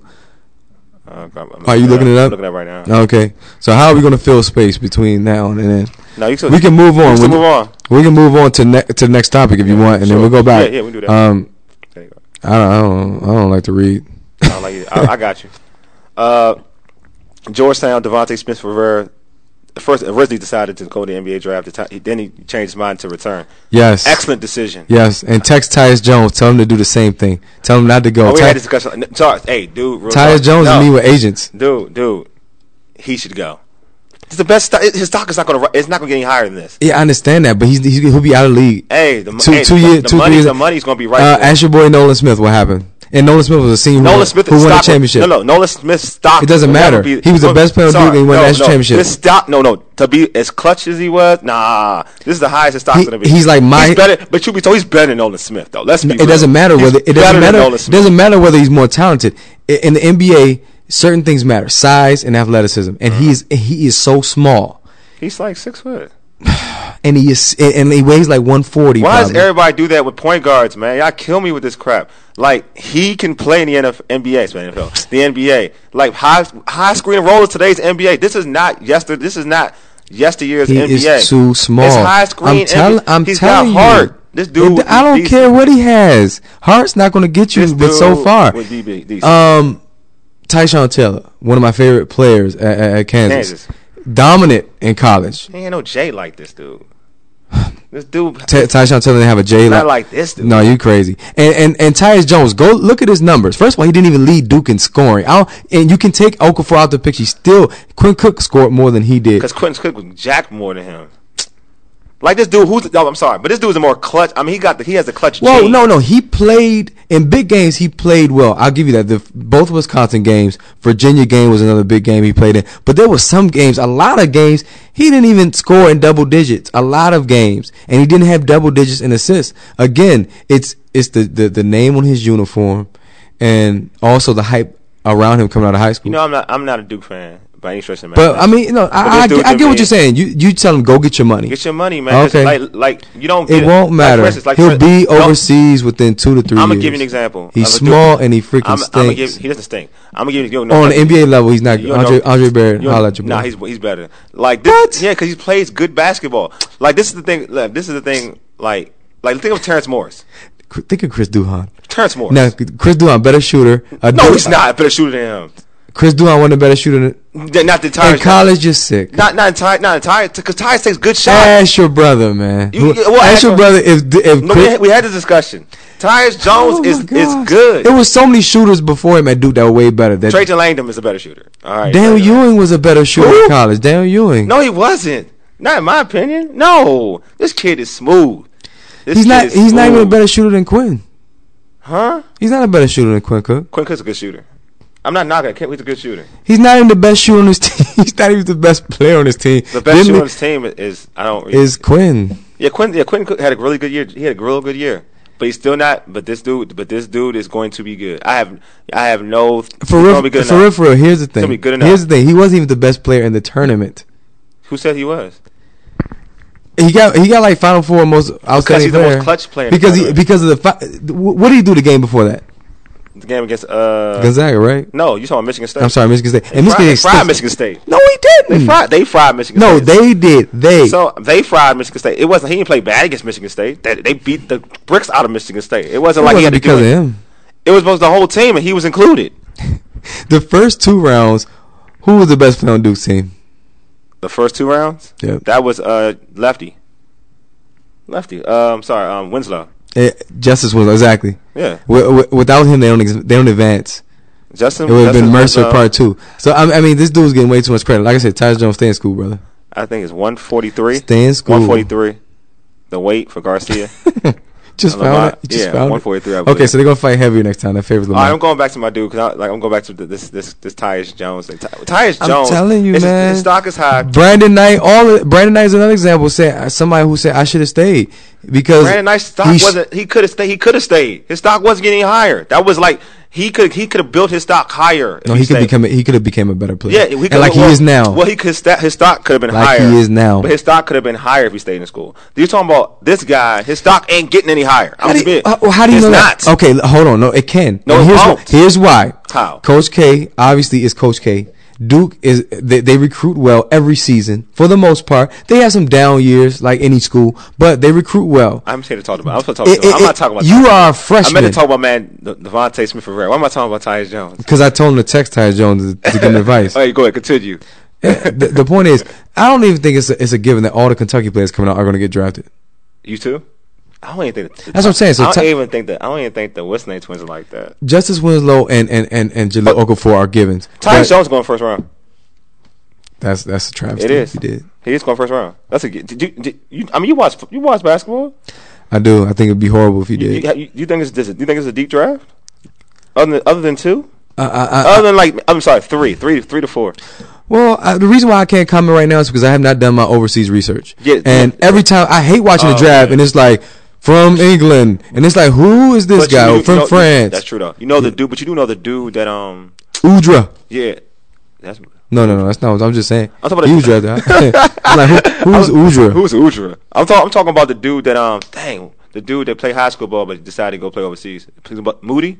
Uh, I'm, I'm Are you looking it up? I'm looking it up right now. Okay. So how are we going to fill space between now and then? No, you can, We can move on. You can We- move on. We can move on to ne- to the next topic if you want, and Sure. then we'll go back. Yeah, yeah, we can do that. Um, There you go. I don't, I don't, I don't like to read. I don't like it. I, I got you. Uh, Georgetown, Devontae Smith Rivera. First, originally decided to go to the N B A draft. The ti- Then he changed his mind to return. Yes. Excellent decision. Yes, and text Tyus Jones. Tell him to do the same thing. Tell him not to go. Oh, we Ty- had this discussion. N- Sorry, hey, dude. real Tyus talk. Jones no. and me were agents. Dude, dude, he should go. It's the best. Stock. His stock is not going to. It's not going to get any higher than this. Yeah, I understand that, but he's, he's he'll be out of the league. Hey, the, Two- hey, two the, year- the two, money, three years- the money's going to be right. Uh, for him. ask your boy Nolan Smith what happened. And Nolan Smith was a senior Nolan who, Smith who won stock the was- championship. No, no, Nolan Smith's stock. It doesn't will never matter. be- He was the best player on sorry, Duke and he won no, the national no, championship. This stock, no, no, to be as clutch as he was, nah. This is the highest his stock's He- going to be. he's like my- He's better, but you be told he's better than Nolan Smith, though. Let's be. It real. doesn't matter He's whether it better doesn't than matter. Nolan It Smith. doesn't matter whether he's more talented. I- In the N B A, certain things matter: size and athleticism. And he is he is so small, He's like six foot. and he is and he weighs like one forty. Why does probably. everybody do that with point guards, man? Y'all kill me with this crap. Like, he can play in the N F L, N B A, sorry, N F L, the N B A. Like, high high screen rollers today's N B A. This is not yester. This is not yesteryear's He N B A. is too small. It's high screen. I'm, tell, N B A. I'm He's telling got heart. you. This dude. It- I don't decent. care what he has. Heart's not going to get you, This but so dude far. would be big- decent. Um, Tyshawn Taylor, one of my favorite players at, at, at Kansas. Kansas. Dominant in college. He ain't no J like this dude. This dude. Ty- Tyshawn Taylor didn't have a J. Not like this dude. No, you crazy. And and and Tyus Jones, go look at his numbers. First of all, he didn't even lead Duke in scoring. I don't, and you can take Okafor out the picture. He still, Quinn Cook scored more than he did. Because Quentin Cook was jacked more than him. Like this dude, who's? Oh, I'm sorry, but this dude's a more clutch. I mean, he got the, he has a clutch. Well, gene. no, no, he played in big games. He played well. I'll give you that. The both Wisconsin games, Virginia game was another big game he played in. But there were some games, a lot of games, he didn't even score in double digits. A lot of games, and he didn't have double digits in assists. Again, it's it's the the, the name on his uniform, and also the hype around him coming out of high school. You know, I'm not. I'm not a Duke fan by any stretch of the But I mean, you know, I, I, this dude I to get what me- you're saying. You you tell him go get your money. Get your money, man. Okay. Okay. Like, like you don't. It Get won't matter. Like, for instance, like, He'll for- be no, overseas within two to three I'm years. gonna give you an example. He's of a dude. small and he freaking I'm, I'm gonna give. stinks. He doesn't stink. I'm gonna give you. you know, On the N B A level, he's not. you don't Andre, know- Andre Barrett, you don't- holla at your boy. Nah, he's he's better. Like this, What? Yeah, because he plays good basketball. Like this is the thing. Look, this is the thing. Like like think of Terrence Morris. Think of Chris Duhon. Terrence Morris. Now, Chris Duhon, better shooter. Uh, no, Du- he's not a better shooter than him. Chris Duhon wasn't a better shooter than. Not the entire In college, you're sick. Not not entire. Not entire. Because Tyus takes good shots. Ask your brother, man. You- Who- well, ask ask your him. brother if if No, we Chris. had, we had this discussion. Tyus Jones Oh my is gosh. is good. There was so many shooters before him at Duke that were way better. That Trajan Langdon is a better shooter. All right. Daniel Trajan Langdon. Ewing was a better shooter Who? in college. Daniel Ewing. No, he wasn't. Not in my opinion. No, this kid is smooth. This he's kid not. is He's not even a smooth. better shooter than Quinn. Huh? He's not a better shooter than Quinn Cook. Quinn Cook's a good shooter. I'm not knocking. Kent He's a good shooter. He's not even the best shooter on his team. He's not even the best player on his team. The best Then shooter on his team is I don't. is Quinn. yeah, Quinn. Yeah, Quinn Cook had a really good year. He had a real good year, but he's still not. But this dude. But this dude is going to be good. I have. I have no. For he's real, gonna be good for enough. real, for real. Here's the thing. gonna be good enough. Here's the thing. He wasn't even the best player in the tournament. Who said he was? He got he got like Final Four most outstanding he's the player most clutch player in the Uh-huh. because he tournament. because of the fi- what did he do the game before that? The game against uh Gonzaga, right? No, you talking about Michigan State? I'm sorry, Michigan State. They And fried, Michigan they fried State. Michigan State. No, he didn't. They fried. They fried Michigan no, State. they did. They. So they fried Michigan State. It wasn't. He didn't play bad against Michigan State. They, they beat the bricks out of Michigan State. It wasn't it like he wasn't had to because do of it. him. It was supposed to the whole team, and he was included. The first two rounds, who was the best player on Duke's team? The first two rounds. Yeah. That was uh lefty. Lefty. Uh, I'm sorry. Um, Winslow. Eh, Justice was exactly. Yeah. W- w- without him, they don't ex- they don't advance. Justin. It would have been Justin Mercer was, uh, part two. So I, I mean, this dude's getting way too much credit. Like I said, Tyus Jones, stay in school, brother. I think it's one forty-three. Stay in school. one forty-three. The weight for Garcia. Just Lamont, found it. You just yeah, found one it? forty-three. I believe. Okay, so they're gonna fight heavier next time. That favors All Lamont. right, I'm going back to my dude because like I'm going back to the, this this this Tyus Jones thing. Ty, Tyus I'm Jones. telling you, his, man. His stock is high. Brandon Knight, all of, Brandon Knight is another example. Said somebody who said I should have stayed because Brandon Knight's stock he sh- wasn't. He could have stayed. He could have stayed. His stock wasn't getting higher. That was like he could he could have built his stock higher. if No, he could stayed. become. A, he could have become a better player. Yeah, we and like well, he is now. Well, he could sta- his stock could have been Like higher. he is now. But his stock could have been higher if he stayed in school. You're talking about this guy. His stock ain't getting any higher. How I'm do, just you, being- how, how do you it's know not. that? Okay, l- hold on. No, it can. No, And it here's won't. wh- here's why. How? Coach K obviously is Coach K. Duke is they, they recruit well every season for the most part. They have some down years like any school, but they recruit well. I'm here to talk about. I'm supposed to talk It- about. it- I'm not talking about. you Tyus are a Jones. I freshman. meant to talk about man De- Devontae Smith Rivera. Why am I talking about Tyus Jones? Because I told him to text Tyus Jones to, to give him advice. All right, go ahead. Continue. the, the point is, I don't even think it's a, it's a given that all the Kentucky players coming out are going to get drafted. You too? I don't even think that, That's what I'm saying. So I don't Ty- even think that. I don't even think the West Name twins are like that. Justice Winslow and and and and Jaleel Okafor are givens. Tyus But Jones going first round. That's that's a travesty. It is. He did. He is going first round. That's a. Did you, did you? I mean, you watch. You watch basketball. I do. I think it'd be horrible if he You, did. you, you, you think it's this? You think it's a deep draft? Other than other than two? I, I, I, Other than like, I'm sorry, three, three, three to four. Well, I, the reason why I can't comment right now is because I have not done my overseas research. Yeah, and yeah. every time I hate watching Oh, the draft, man. and it's like from England, and it's like who is this But you guy do- you from know- France? That's true though. You know the dude, but you do know the dude that um. Udra. Yeah. That's. No, no, no. That's not. What I'm just saying. I'm talking about he was the- drafted. I'm like, who, who's Udra? Who's Udra? I'm talking. I'm talking about the dude that um. Dang, the dude that played high school ball but decided to go play overseas. Please, about Moody.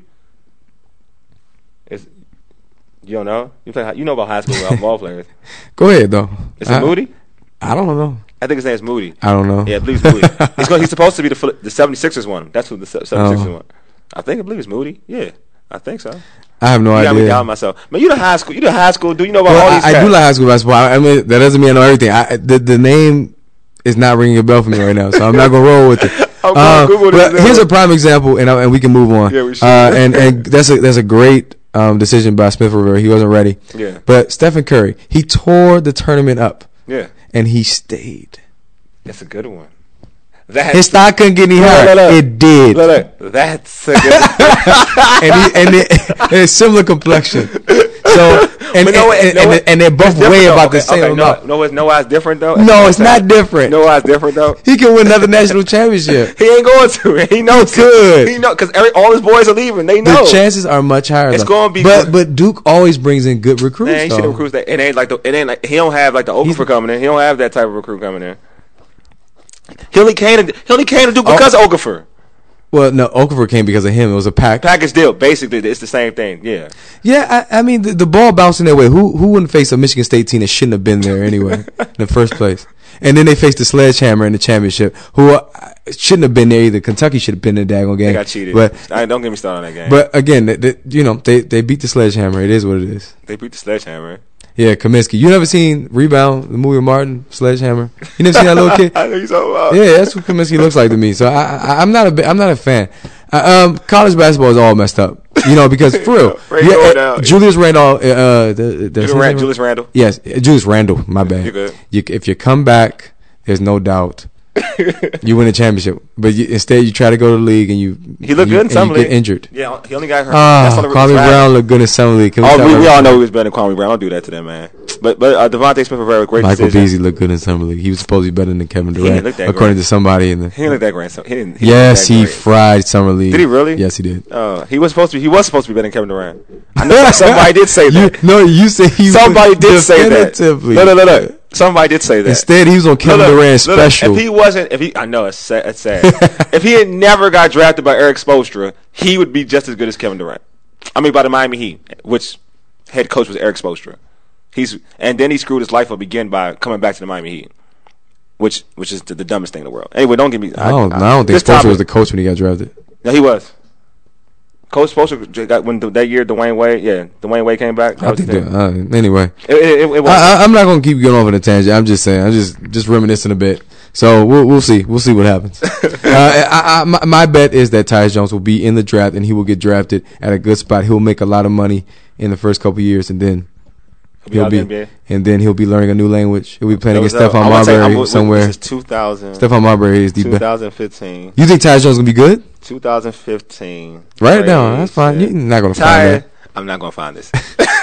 Is you don't know? You play. You know about high school ball players? Go ahead though. Is it I, Moody? I don't know. I think his name is Moody. I don't know. Yeah, I believe it's Moody. he's, going, he's supposed to be the Phil- the seventy-sixers one. That's who the se- seventy-sixers Oh. one. I think I believe it's Moody. Yeah, I think so. I have no You got me idea. down myself. Man, you the high school. You the high school dude. You know about Well, all these I, I cats. do like high school basketball. I mean, that doesn't mean I know everything. I, the the name is not ringing a bell for me right now, so I'm not gonna roll with it. I'm gonna Google this but now. here's a prime example, and I, and we can move on. Yeah, we should. Uh, and and that's a that's a great um, decision by Smith Rivera. He wasn't ready. Yeah. But Stephen Curry, he tore the tournament up, Yeah, and he stayed. that's a good one. That His stock couldn't get any Look, higher. look, look. It did. Look, look, that's a good. and he, and it, it's similar complexion. So and But no, and, it- no, and, it- and they're both it's different way though. about okay, the same okay, amount. No, no, it's no why it's different though. No, it's not different. No why it's different though. He can win another national championship. He ain't going to. He knows. He could. He know because all his boys are leaving. They know. The chances are much higher. It's though. gonna be but good. but Duke always brings in good recruits. Man, he should though. have recruits that. It ain't like the. It ain't like he don't have like the Okafor coming in. He don't have that type of recruit coming in. He only came. To, he only came to Duke because of Okafor. Well, no, Okafor came because of him. It was a pack. Package deal. Basically, it's the same thing. Yeah. Yeah, I, I mean the, the ball bouncing their way. Who who wouldn't face a Michigan State team that shouldn't have been there anyway in the first place? And then they faced the Sledgehammer in the championship, who uh, shouldn't have been there either. Kentucky should have been in the daggone game. They got cheated. But I, don't get me started on that game. but again, they, they, you know they they beat the Sledgehammer. It is what it is. They beat the Sledgehammer. Yeah, Kaminsky. You never seen Rebound, the movie with Martin, Sledgehammer? You never seen that little kid? I know you talking about. Yeah, that's what Kaminsky looks like to me. So I, I I'm not a bi- I'm not a fan. Uh, um, college basketball is all messed up, you know, because for real, Ray yeah, going uh, down. Julius Randle, uh, the, the, Julius, Rand, Julius Randle. yes, uh, Julius Randle, my bad. You good. You, if you come back, there's no doubt you win a championship. But you, instead, you try to go to the league and you He looked you, good in and summer you league. get injured. Yeah, he only got hurt. Ah, That's Kwame Brown looked good in summer league. Can we talk Oh, we, about we that? all know he was better than Kwame Brown. Don't do that to them, man. But but uh, Devontae Smith Rivera, great Michael decision. Beasley looked good in summer league. He was supposed to be better than Kevin He didn't Durant, look that according great. to somebody in the. He didn't look that great. So he didn't. He Yes, didn't he look that great. fried summer league. Did he really? Yes, he did. Uh, he was supposed to be. He was supposed to be better than Kevin Durant. I know somebody did say that. You, no, you say he. Somebody was did say that. definitively. No, no, no, no. Somebody did say that. Instead, he was on Kevin Look, look, Durant look, look, special. If he wasn't, if he, I know it's sad. It's sad. If he had never got drafted by Eric Spoelstra, he would be just as good as Kevin Durant. I mean, by the Miami Heat, which head coach was Eric Spoelstra. He's and then he screwed his life up again by coming back to the Miami Heat, which which is the, the dumbest thing in the world. Anyway, don't get me. I don't, I, don't think this Spoelstra topic- was the coach when he got drafted. No, he was. Coach Spoelstra got when the, that year Dwayne Wade, yeah, Dwayne Wade came back. That I was think the that, thing. uh, anyway, It, it, it, it was. I, I, I'm not going to keep going off on a tangent. I'm just saying. I'm just just reminiscing a bit. So we'll we'll see. We'll see what happens. uh, I, I, my, my bet is that Tyus Jones will be in the draft and he will get drafted at a good spot. He'll make a lot of money in the first couple of years and then He'll be, out of the N B A. and then he'll be learning a new language. He'll be playing That against was, uh, Stephon I wanna say- Marbury I'm- somewhere. This is two thousand. Stephon Marbury is the best. twenty fifteen. You think Tyus Jones gonna be good? twenty fifteen. Write it down. That's fine. You're not gonna find Ty, that. I'm not gonna find this.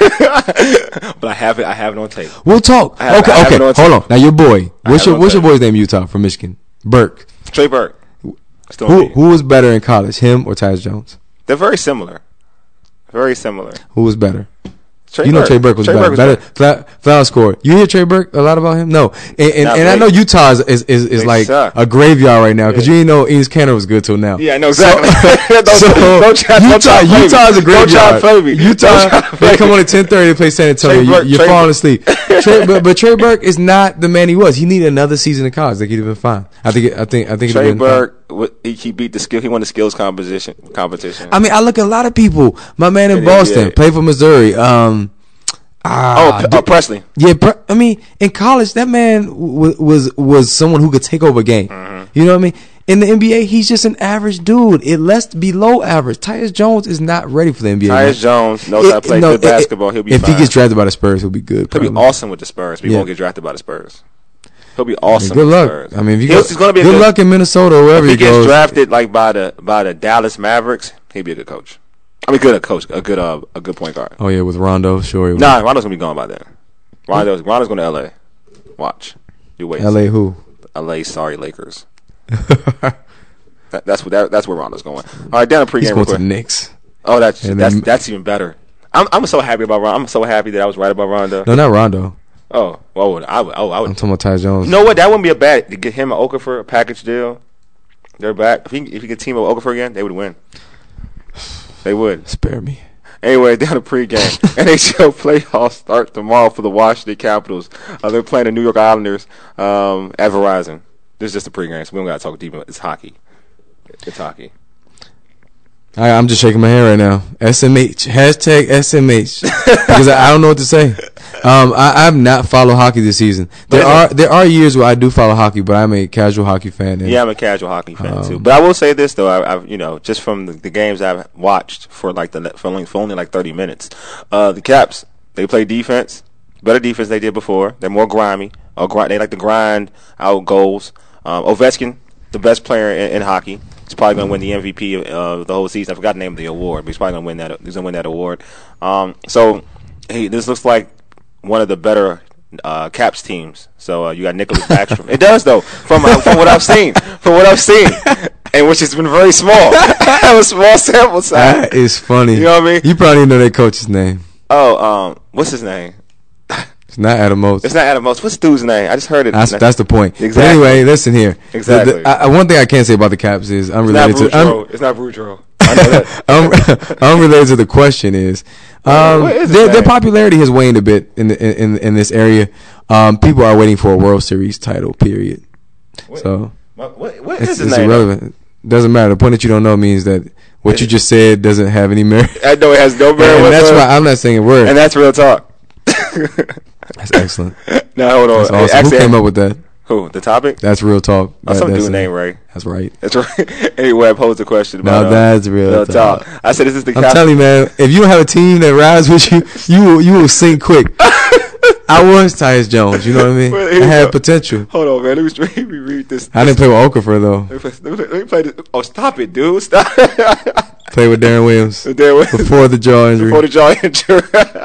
But I have it. I have it on tape. We'll talk. I have- okay, I have okay. it on Hold tape. on. Now your boy. I What's have your it on What's your tape. boy's name? in Utah from Michigan. Burke. Trey Burke. Still Who in the- Who was better in college, him or Tyus Jones? They're very similar. Very similar. Who was better? Trey You know Burke. Trey Burke was Trey better. Burke was better. better. Fla- Flower score. You hear Trey Burke a lot about him? No. And and, Not and I know really. Utah is is, is, is They like suck. a graveyard right now because Yeah. you didn't know Enes Kanter was good till now. Yeah, I know exactly. don't, So don't try, don't Utah, try to play me. Utah is a Don't try to graveyard. play me. Utah, Don't try to play they come me. on at ten thirty to play San Antonio. Trey You, Burke- you're Trey falling Burke. asleep. Trey, but, but Trey Burke is not the man he was. He needed another season of college. Like he'd have been fine. I think. It, I think. I think. it'd Trey have been fine. Burke, what- he, he beat the skill. He won the skills competition. Competition. I mean, I look at a lot of people. My man in In the Boston N B A. played for Missouri. Um, oh, ah, P- uh, Presley. yeah. Pre- I mean, in college, that man w- was was someone who could take over a game. Mm-hmm. You know what I mean? In the N B A, he's just an average dude. It less below average. Tyus Jones is not ready for the N B A. man. Tyus Jones knows how to play no, good basketball. He'll be if fine. he gets drafted by the Spurs, he'll be good. He'll be probably. awesome with the Spurs. But he Yeah. won't get drafted by the Spurs. He'll be I mean, awesome good with the luck. Spurs. I mean, if you He'll- go, he's going to be a good good luck in Minnesota or wherever If he he gets goes. drafted like by the by the Dallas Mavericks, he'll be a good coach. I mean, good a coach, a good uh, a good point guard. Oh yeah, with Rondo, sure. he will. Nah, Rondo's gonna be gone by then. Rondo's Rondo's going to L A. Watch, you wait. L A who? L A, sorry Lakers. That, that's what that, that's where Rondo's going. All right, down a He's pregame going real to the quick. Knicks. Oh, that's And that's then- that's even better. I'm I'm so happy about Rondo. I'm so happy that I was right about Rondo. No, not Rondo. Oh, well, I would. Oh, I I'm would. talking about Tyus Jones. You know what? That wouldn't be a bad to get him an Okafor a package deal. They're back. If he if he could team up with Okafor again, they would win. They would. Spare me. Anyway, down to pregame. N H L playoffs start tomorrow for the Washington Capitals. Uh, they're playing the New York Islanders um, at Verizon. This is just a pregame, so we don't got to talk deep. It's hockey. It's hockey. I, I'm just shaking my head right now. S M H. Hashtag S M H. Because I, I don't know what to say. Um, I, I have not followed hockey this season. There But are there are years where I do follow hockey, but I'm a casual hockey fan. And Yeah, I'm a casual hockey fan Um, too. But I will say this though, I, I've you know just from the, the games I've watched for like the for only, for only like thirty minutes, uh, the Caps they play defense, better defense they did before. They're more grimy. Or grind, they like to grind out goals. Um, Ovechkin, the best player in, in hockey, he's probably going to win the M V P of uh, the whole season. I forgot the name of the award, but he's probably going to win that. He's going to win that award. Um, so hey, this looks like one of the better uh, Caps teams. So uh, you got Nicholas Backstrom. It does though, from uh, from what I've seen, from what I've seen, and which has been very small. a small sample size. that is funny. You know what I mean? You probably didn't know their coach's name. Oh, um, what's his name? It's not Adam Oates. It's not Adam Oates. What's the dude's name? I just heard it. That's that's the point. Exactly. But anyway, listen here. Exactly. The, the, I, one thing I can't say about the Caps is It's not unrelated to. Boudreaux. It's not Boudreaux. I know that. um, unrelated to the question is, um, What is his their, their name? popularity has waned a bit in the, in in this area. Um, people are waiting for a World Series title. Period. What- So What, what, what it's, is his it's name? irrelevant. Doesn't matter. The point that you don't know means that what you just said doesn't have any merit. I know it has no merit And that's whatsoever. why I'm not saying a word. And that's real talk. That's excellent. Now hold on. That's awesome. Actually, Who came up with that? who? The topic? That's real talk. Oh, That- some that's dude a- named Ray. That's right. That's right. Anyway, I posed a question Now about uh, that's real real talk. I said, "Is this the?" I'm Cap- telling you, man. If you don't have a team that rides with you, you will, you will sink quick. I was Tyus Jones. You know what I mean? Well, I here you had go. potential. Hold on, man. Let me, let me read this. I didn't play with Okafor though. Let me, play, let, me play, let me play this. Oh, stop it, dude! Stop. Played with Darren Williams There was before the jaw injury. before the jaw injury.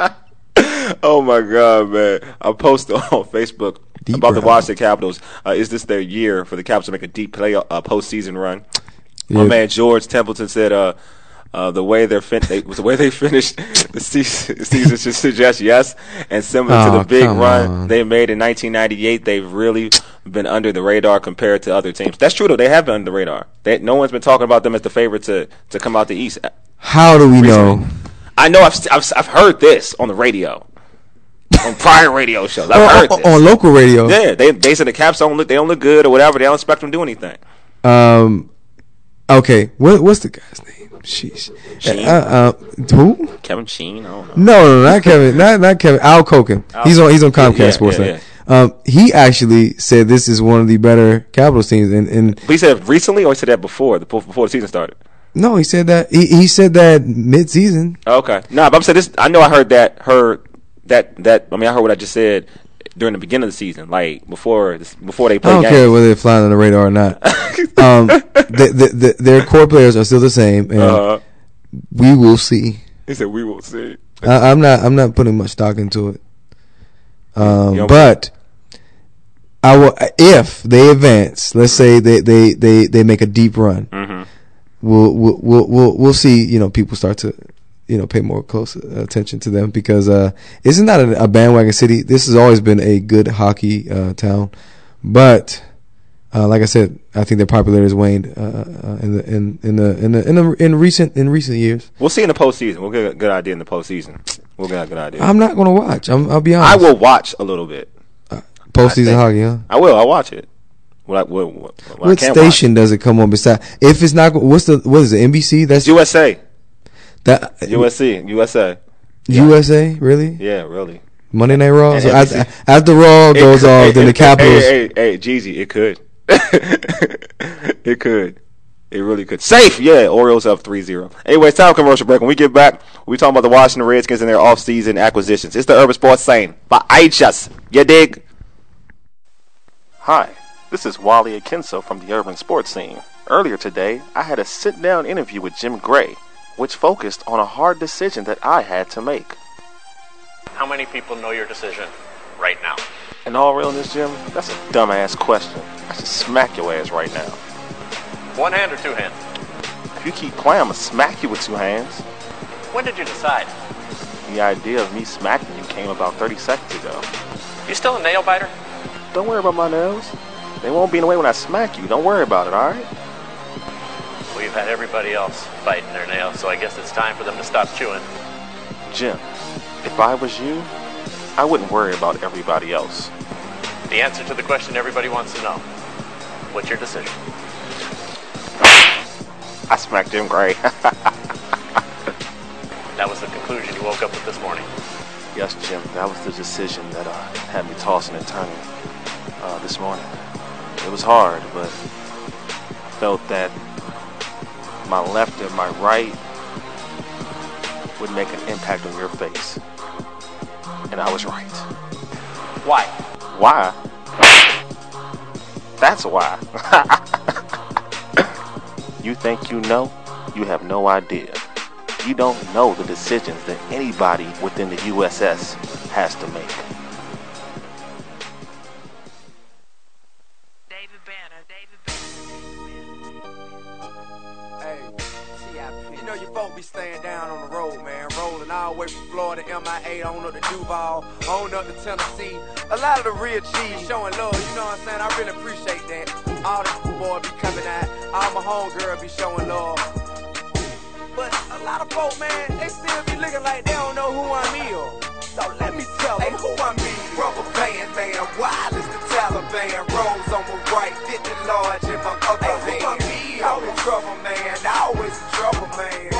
Oh my God, man! I posted on Facebook Deep about the run. Washington Capitals. Uh, is this their year for the Caps to make a deep play uh, postseason run? Yeah. My man George Templeton said, uh, uh, the way they're fin- they, the way they finished the season, season should suggest yes. And similar to Oh, the big come run on. they made in nineteen ninety-eight, they've really been under the radar compared to other teams. That's true though; they have been under the radar. They, no one's been talking about them as the favorite to to come out the East. How do we know? I know I've I've, I've heard this on the radio, on prior radio shows. I've heard on, this. on local radio. Yeah, they they said the Caps don't look they don't look good or whatever. They don't expect them to do anything. Um. Okay. What what's the guy's name? Sheesh. Sheen? Uh, uh, who? Kevin Sheen, I don't know. No, no, not Kevin. Not not Kevin. Al Koken. Al- He's on. He's on Comcast Yeah, Sports. yeah, Um, he actually said this is one of the better Capitals teams. And, and But he said it recently, or he said that before the before the season started. no, he said that he, he said that mid season. Okay, nah, but I'm saying this. I know I heard that heard that that I mean, I heard what I just said during the beginning of the season, like before before they play I don't games. care whether they're flying on the radar or not. um, the, the, the, their core players are still the same, and Uh-huh. we will see. He said, "We will see." I, I'm not. I'm not putting much stock into it. Um, You don't- but I will if they advance. Let's say they they, they, they make a deep run. Mm-hmm. We'll, we'll we'll we'll we'll see. You know, people start to you know pay more close attention to them because uh, this is not a, a bandwagon city. This has always been a good hockey uh, town, but. Uh, like I said, I think their popularity has waned uh, uh, in the in in the in the in the in recent in recent years. We'll see in the postseason. We'll get a good idea in the postseason. We'll get a good idea. I'm not gonna watch. I'm, I'll be honest. I will watch a little bit. uh, postseason hockey, huh? I will. I'll watch it. What, I, what, what, what, What I can't station does it come on? Beside, if it's not, what's the what is it? N B C? That's watch. U S A. that U S C. U S A. U S A. Really? Yeah, really. Monday Night Raw. And So N B C. after, after Raw goes could- off, hey, then the hey, Capitals. Hey, hey, hey, Jeezy, it could. It could. It really could. Safe, yeah. Orioles up three zero. Anyway, it's time for commercial break. When we get back, we talking about the Washington Redskins and their off-season acquisitions. It's the Urban Sports Scene by Aishas. You dig? Hi, this is Wally Akinso from the Urban Sports Scene. Earlier today, I had a sit-down interview with Jim Gray, which focused on a hard decision that I had to make. How many people know your decision right now? In all realness, Jim, that's a dumbass question. I should smack your ass right now. One hand or two hands? If you keep playing, I'm gonna smack you with two hands. When did you decide? The idea of me smacking you came about thirty seconds ago. You still a nail biter? Don't worry about my nails. They won't be in the way when I smack you. Don't worry about it, alright? We've had everybody else biting their nails, so I guess it's time for them to stop chewing. Jim, if I was you, I wouldn't worry about everybody else. The answer to the question everybody wants to know. What's your decision? I smacked Jim Gray. That was the conclusion you woke up with this morning. Yes, Jim, that was the decision that uh, had me tossing and turning uh, this morning. It was hard, but I felt that my left and my right would make an impact on your face. And I was right. Why? Why? That's why. You think you know? You have no idea. You don't know the decisions that anybody within the U S S has to make. David Banner, David Banner. Hey, C I P. You know your folk be staying down on the road, man. Rolling all the way from Florida, M I A, on up to Duval, on up to Tennessee. A lot of the real G's showing love, you know what I'm saying? I really appreciate that. All the boys be coming out, all my homegirls be showing love. But a lot of folk, man, they still be looking like they don't know who I'm is. So let me tell them who I'm is. Rubber band man, wireless the Taliban. Rose on my right, fifty large in my other hey, hand. I'm in trouble, man. Always in trouble, man.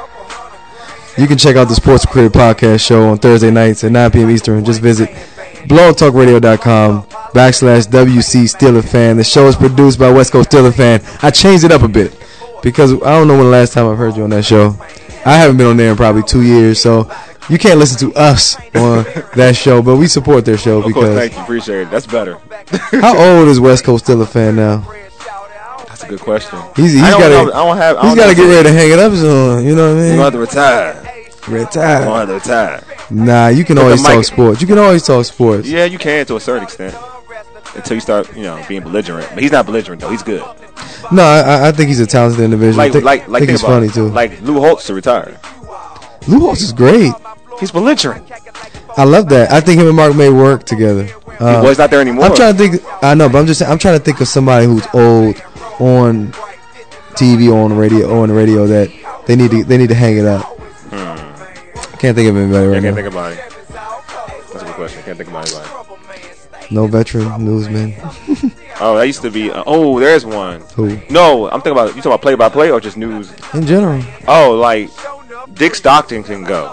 You can check out the Sports Creative Podcast show on Thursday nights at nine p.m. Eastern. Just visit blogtalkradio.com backslash WC Steeler Fan. The show is produced by West Coast Steeler Fan. I changed it up a bit because I don't know when the last time I've heard you on that show. I haven't been on there in probably two years, so you can't listen to us on that show, but we support their show Of because. course, thank you. Appreciate it. That's better. How old is West Coast Steeler Fan now? That's a good question. He's, he's I don't got know. to. I don't have. I He's don't got to know. get ready to hang it up soon. You know what I You're mean? gonna have to retire. You're gonna Retire. have to retire. Nah, you can But the always talk mic- sports. You can always talk sports. Yeah, you can to a certain extent. Until you start, you know, being belligerent. But he's not belligerent though. He's good. No, I, I think he's a talented individual. Like, I think, like, like. think think he's about funny it. too. Like Lou Holtz to retire. Lou Holtz is great. He's belligerent. I love that. I think him and Mark may work together. Uh, well, he's not there anymore. I'm trying to think. I know, but I'm just. I'm trying to think of somebody who's old on T V or on the radio or on the radio that they need to. They need to hang it up. Hmm. Can't think of anybody I right can't now. think about it. That's a good question. I can't think about anybody. No veteran newsman. Oh, that used to be. Uh, oh, there's one. Who? No, I'm thinking about. You talking about play by play or just news? In general. Oh, like Dick Stockton can go.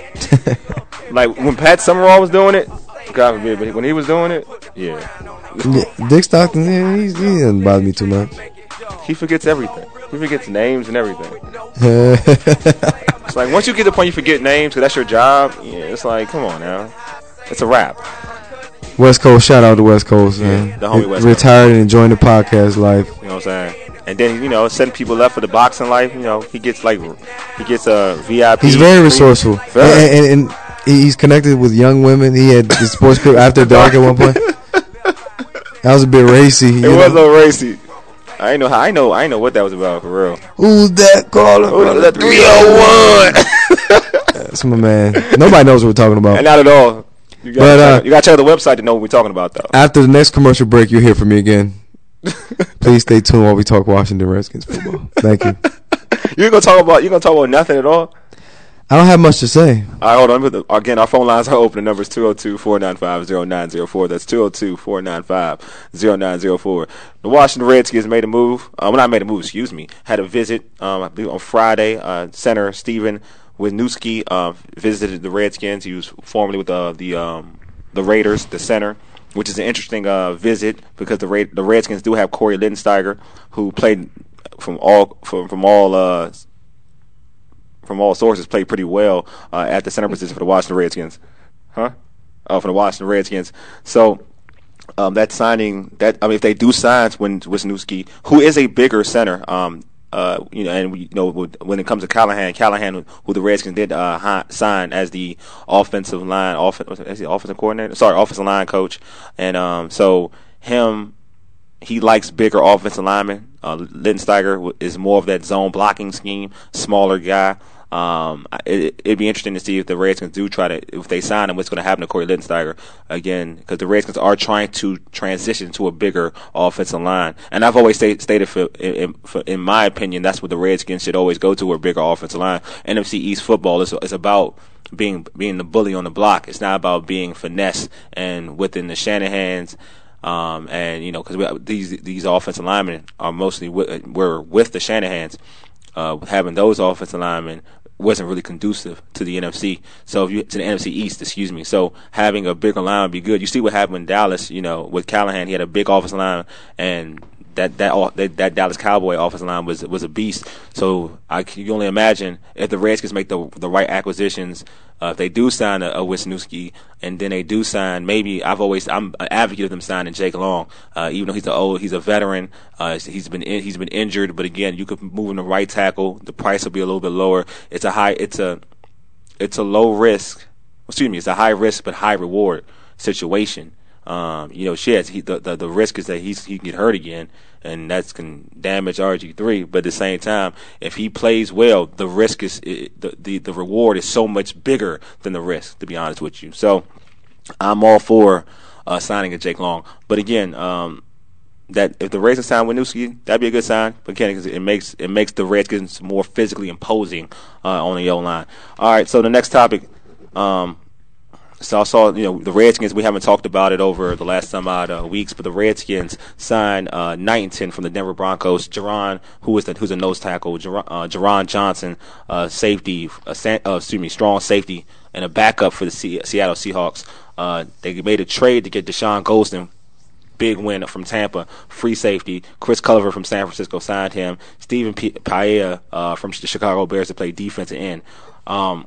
Like when Pat Summerall was doing it. God forbid, but when he was doing it, yeah, Yeah, Dick Stockton. Yeah, he's, he doesn't bother me too much. he forgets everything. He forgets names and everything. It's like once you get to the point you forget names because that's your job. Yeah, it's like come on now. it's a wrap. West Coast, shout out to West Coast, man. Yeah, the homie West Retired and enjoying the podcast life. You know what I'm saying? And then, you know, setting people up for the boxing life. You know, he gets like he gets a V I P. He's very resourceful, very. And, and, and he's connected with young women. He had the sports crib after dark at one point. That was a bit racy. It was a little racy. I ain't know how. I know. I ain't know what that was about for real. Who's that calling? Who's that three oh one? That's my man. Nobody knows what we're talking about. And not at all. You gotta, but, uh, check, you gotta check the website to know what we're talking about, though. After the next commercial break, you'll hear from me again. Please stay tuned while we talk Washington Redskins football. Thank you. You're gonna talk about. You're gonna talk about nothing at all. I don't have much to say. All right, hold on. Again, our phone lines are open. The number is two oh two, four nine five, oh nine oh four. That's two oh two, four nine five, oh nine oh four. The Washington Redskins made a move. Uh, well, not made a move, excuse me. Had a visit um, I believe on Friday. Uh, Center Steven Wisniewski uh, visited the Redskins. He was formerly with uh, the um, the Raiders, the center, which is an interesting uh, visit because the Ra- the Redskins do have Corey Lindensteiger, who played from all from, from all uh, from all sources, played pretty well uh, at the center position for the Washington Redskins. Huh? Oh, for the Washington Redskins. So um, that signing, that I mean, if they do sign Wisniewski, who is a bigger center, um, uh, you know, and we you know when it comes to Callahan, Callahan, who the Redskins did uh, hi- sign as the offensive line, off- as the offensive coordinator, sorry, offensive line coach, and um, so him, he likes bigger offensive linemen. Uh, Lindensteiger is more of that zone blocking scheme, smaller guy. Um, it, it'd be interesting to see if the Redskins do try to, if they sign him, what's going to happen to Corey Lindensteiger again, because the Redskins are trying to transition to a bigger offensive line. And I've always stayed, stated, for in, for, in my opinion, that's what the Redskins should always go to, a bigger offensive line. N F C East football is, is about being being the bully on the block. It's not about being finesse and within the Shanahans. Um, and you know, because these these offensive linemen are mostly with, were with the Shanahans. Uh, having those offensive linemen wasn't really conducive to the N F C. So if you to the N F C East, excuse me. So having a bigger line would be good. You see what happened in Dallas. You know, with Callahan, he had a big offensive line, and that that that, that Dallas Cowboy offensive line was was a beast. So I you can only imagine if the Redskins make the the right acquisitions. Uh, if they do sign a, a Wisniewski, and then they do sign, maybe I've always I'm an advocate of them signing Jake Long, uh, even though he's a old, he's a veteran. Uh, he's been in, he's been injured, but again, you could move him to right tackle. The price will be a little bit lower. It's a high, it's a, it's a low risk. Excuse me, it's a high risk but high reward situation. Um, you know, shit. He, the, the the risk is that he's he can get hurt again, and that can damage R G three. But at the same time, if he plays well, the risk is it, the, the the reward is so much bigger than the risk. To be honest with you, so I'm all for uh, signing a Jake Long. But again, um, that if the Redskins sign Wisniewski, that'd be a good sign. But again, it makes it makes the Redskins more physically imposing uh, on the O line. All right, so the next topic. Um, So I saw, you know, the Redskins, we haven't talked about it over the last some odd uh, weeks, but the Redskins signed uh, Knighton from the Denver Broncos, Jerron, who is the, who's a nose tackle, Jerron, uh, Jerron Johnson, uh, safety, uh, uh, excuse me, strong safety, and a backup for the C- Seattle Seahawks. Uh, they made a trade to get Deshaun Golston, big win from Tampa, free safety. Chris Culliver from San Francisco signed him. Stephen P- Paella uh, from the Chicago Bears to play defensive end. Um,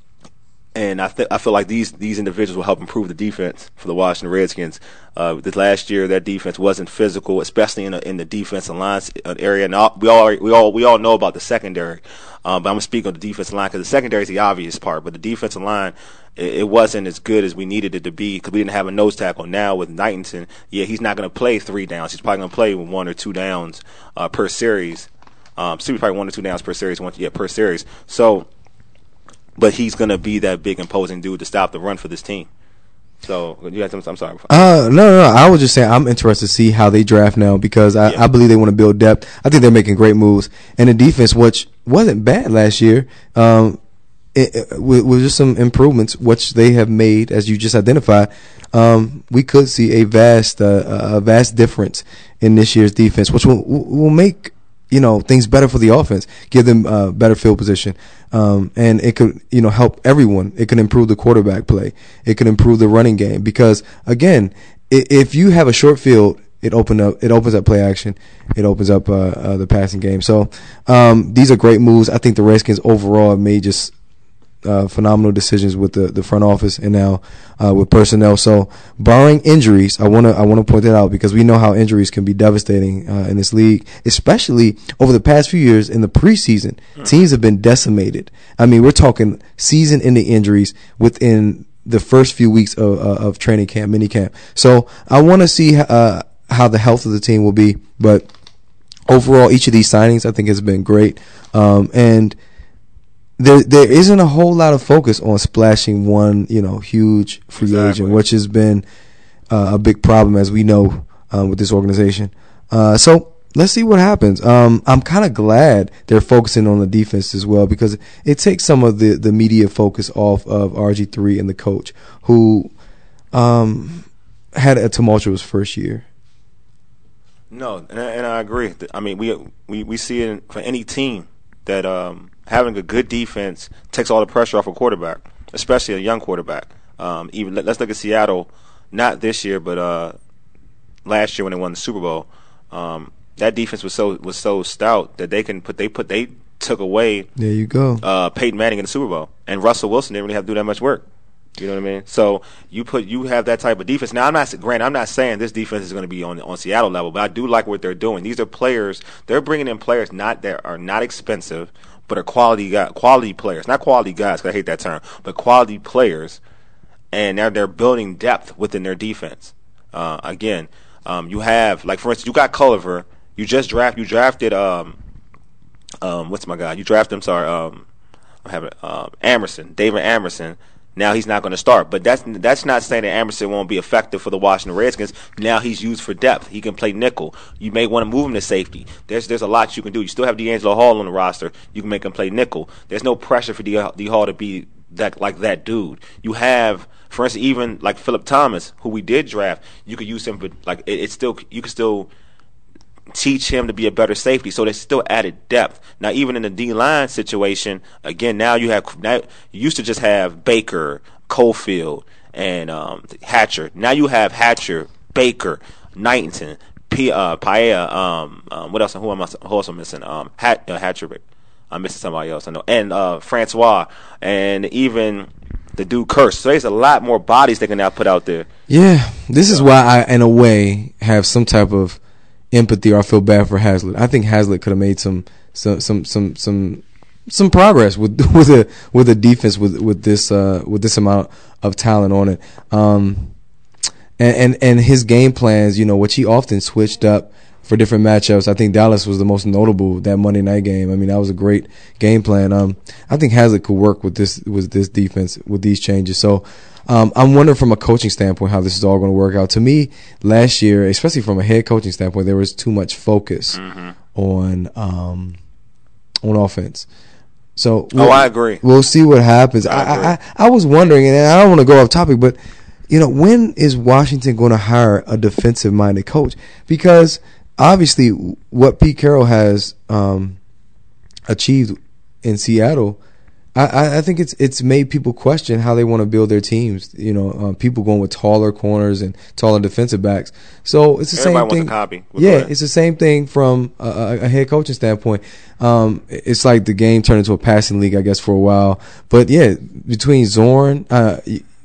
And I, th- I feel like these these individuals will help improve the defense for the Washington Redskins. Uh, this last year, their defense wasn't physical, especially in the, in the defensive line area. And all, we all we all we all know about the secondary, um, but I'm gonna speak on the defensive line because the secondary is the obvious part. But the defensive line, it, it wasn't as good as we needed it to be because we didn't have a nose tackle. Now with Knighton, yeah, he's not gonna play three downs. He's probably gonna play with one or two downs uh, per series. Um, so probably one or two downs per series. One, yeah, per series. So. But he's going to be that big, imposing dude to stop the run for this team. So, you had some, I'm sorry. Uh, no, no, no. I was just saying I'm interested to see how they draft now because I, yeah. I believe they want to build depth. I think they're making great moves. And the defense, which wasn't bad last year, um, it, it, with, with just some improvements, which they have made, as you just identified, um, we could see a vast, uh, a vast difference in this year's defense, which will, will make you know, things better for the offense, give them uh, better field position. Um, and it could, you know, help everyone. It can improve the quarterback play. It can improve the running game because, again, if you have a short field, it open up, it opens up play action. It opens up uh, uh, the passing game. So um, these are great moves. I think the Redskins overall may just uh, phenomenal decisions with the, the front office and now uh, with personnel. So, barring injuries, I want to I want to point that out because we know how injuries can be devastating uh, in this league, especially over the past few years in the preseason. Mm. Teams have been decimated. I mean, we're talking season-ending injuries within the first few weeks of, uh, of training camp, mini camp. So, I want to see uh, how the health of the team will be, but overall, each of these signings I think has been great, um, and there there isn't a whole lot of focus on splashing one, you know, huge free exactly. agent, which has been uh, a big problem as we know um, with this organization. Uh, so let's see what happens. Um, I'm kind of glad they're focusing on the defense as well because it takes some of the, the media focus off of R G three and the coach who um, had a tumultuous first year. No, and I, and I agree. I mean, we we we see it for any team that um, having a good defense takes all the pressure off a quarterback, especially a young quarterback. Um, even let's look at Seattle, not this year, but uh, last year when they won the Super Bowl. Um, that defense was so was so stout that they can put they put they took away. There you go. Uh, Peyton Manning in the Super Bowl, and Russell Wilson didn't really have to do that much work. You know what I mean? So you put you have that type of defense. Now I'm not granted, I'm not saying this defense is going to be on on Seattle level, but I do like what they're doing. These are players. They're bringing in players not that are not expensive, but are quality guy, quality players. Not quality guys, because I hate that term, but quality players. And they're they're building depth within their defense. Uh, again, um, you have like for instance, you got Culliver. You just draft you drafted um um what's my guy? You drafted I'm sorry um I have it um Amerson, David Amerson. Now he's not going to start, but that's that's not saying that Amerson won't be effective for the Washington Redskins. Now he's used for depth. He can play nickel. You may want to move him to safety. There's there's a lot you can do. You still have D'Angelo Hall on the roster. You can make him play nickel. There's no pressure for D, D Hall to be that like that dude. You have, for instance, even like Phillip Thomas, who we did draft. You could use him, but like it, it's still you can still teach him to be a better safety. So there's still added depth. Now, even in the D-line situation, again, now you have now you used to just have Baker, Cofield, and um, Hatcher. Now you have Hatcher, Baker, Knighton, P, uh, Paella, um, um, what else? Who am I? Who else am I missing? Um, Hat, uh, Hatcher. I'm missing somebody else. I know, and uh, Francois, and even the dude Curse. So there's a lot more bodies they can now put out there. Yeah, this is why I, in a way, have some type of empathy, or I feel bad for Hazlitt. I think Hazlitt could have made some some some some some, some progress with with a with a defense with with this uh, with this amount of talent on it. Um, and, and and his game plans, you know, which he often switched up for different matchups. I think Dallas was the most notable that Monday night game. I mean, that was a great game plan. Um, I think Hazlitt could work with this with this defense with these changes. So. Um, I'm wondering from a coaching standpoint how this is all going to work out. To me, last year, especially from a head coaching standpoint, there was too much focus mm-hmm. on um, on offense. So we'll, oh, I agree. We'll see what happens. I I, I, I was wondering, and I don't want to go off topic, but you know, when is Washington going to hire a defensive-minded coach? Because obviously, what Pete Carroll has um, achieved in Seattle. I, I think it's it's made people question how they want to build their teams. You know, um, people going with taller corners and taller defensive backs. So it's the Everybody same thing. Wants a copy. We'll yeah, it's the same thing from a, a head coaching standpoint. Um, it's like the game turned into a passing league, I guess, for a while. But yeah, between Zorn, uh,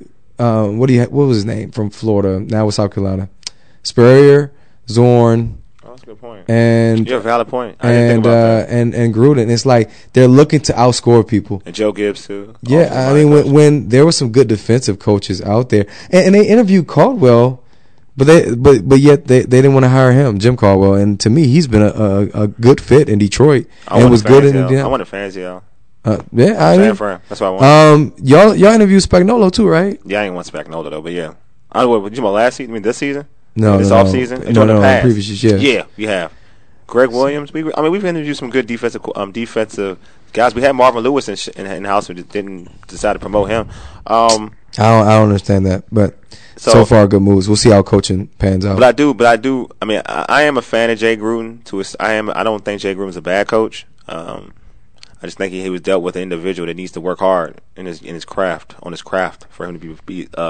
uh, what do you? What was his name from Florida? Now with South Carolina, Spurrier, Zorn. Good point. And you're a valid point. I and didn't think about uh, that. and and Gruden. It's like they're looking to outscore people. And Joe Gibbs too. Yeah, I mean when, when there were some good defensive coaches out there, and, and they interviewed Caldwell, but they but but yet they, they didn't want to hire him, Jim Caldwell. And to me, he's been a, a, a good fit in Detroit I and was good in Fangio. Indiana. I want a Fangio. Uh, yeah, I mean, that's what I want. Um, y'all y'all interviewed Spagnuolo too, right? Yeah, I ain't want Spagnuolo though, but yeah. I know what you mean last season. I mean this season. No, this no, off no. season. No, no, no, previous years, yeah. Yeah, we have. Greg Williams. We, I mean, we've interviewed some good defensive, um, defensive guys. We had Marvin Lewis in sh- in, in house. We just didn't decide to promote him. Um, I don't, I don't understand that, but so, so far good moves. We'll see how coaching pans out. But I do, but I do. I mean, I, I am a fan of Jay Gruden. To his, I am. I don't think Jay Gruden is a bad coach. Um, I just think he, he was dealt with an individual that needs to work hard in his in his craft on his craft for him to be, be uh,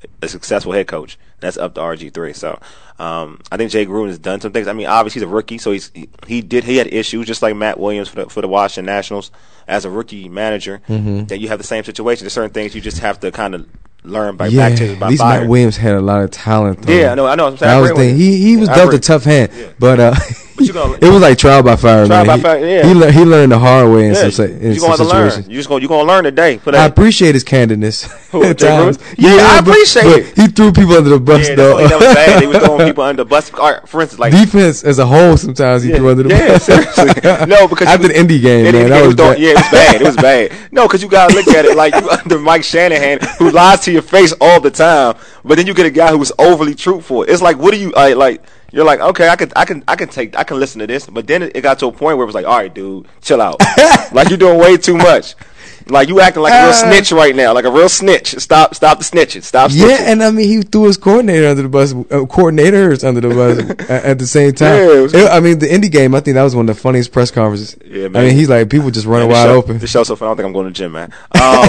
a successful head coach. That's up to R G three. So um, I think Jay Gruden has done some things. I mean, obviously he's a rookie, so he's he, he did he had issues just like Matt Williams for the, for the Washington Nationals as a rookie manager. Mm-hmm. That you have the same situation. There's certain things you just have to kind of learn by yeah, back by at least fire. Matt Williams had a lot of talent. Though. Yeah, I know. I know. I'm saying, that I was the agree thing. with He he was yeah, dealt a tough hand, yeah. but uh, But you gonna, it was like trial by fire. Trial man. by fire, he, yeah. he, le- he learned the hard way in yeah, some, in you some gonna have to situations. learn. You just gonna you gonna learn today. Put I that. appreciate his candidness. Who, at Jay times. Gruden? Yeah, I but- appreciate but it. He threw people under the bus Yeah, though. that's what he was bad. He was throwing people under the bus. All right, for instance, like Defense as a whole, sometimes he yeah, threw under the yeah, bus. seriously. No, because after you, the indie game, Indie man, game that was throwing- bad. yeah, it was bad. It was bad. No, because you gotta look at it like you under Mike Shanahan, who lies to your face all the time, but then you get a guy who's overly truthful. It's like, what do you like? Like you're like, okay, I can, I can, I can take, I can listen to this, but then it, it got to a point where it was like, all right, dude, chill out. Like you're doing way too much. Like you acting like a real Uh, snitch right now, like a real snitch. Stop, stop the snitching. Stop snitching. Yeah, and I mean, he threw his coordinator under the bus, uh, coordinators under the bus at, at the same time. Yeah, it was- It- I mean, the indie game, I think that was one of the funniest press conferences. Yeah, I man. mean, he's like, people just running Man, wide the show, open. The show's so fun. I don't think I'm going to the gym, man. Um,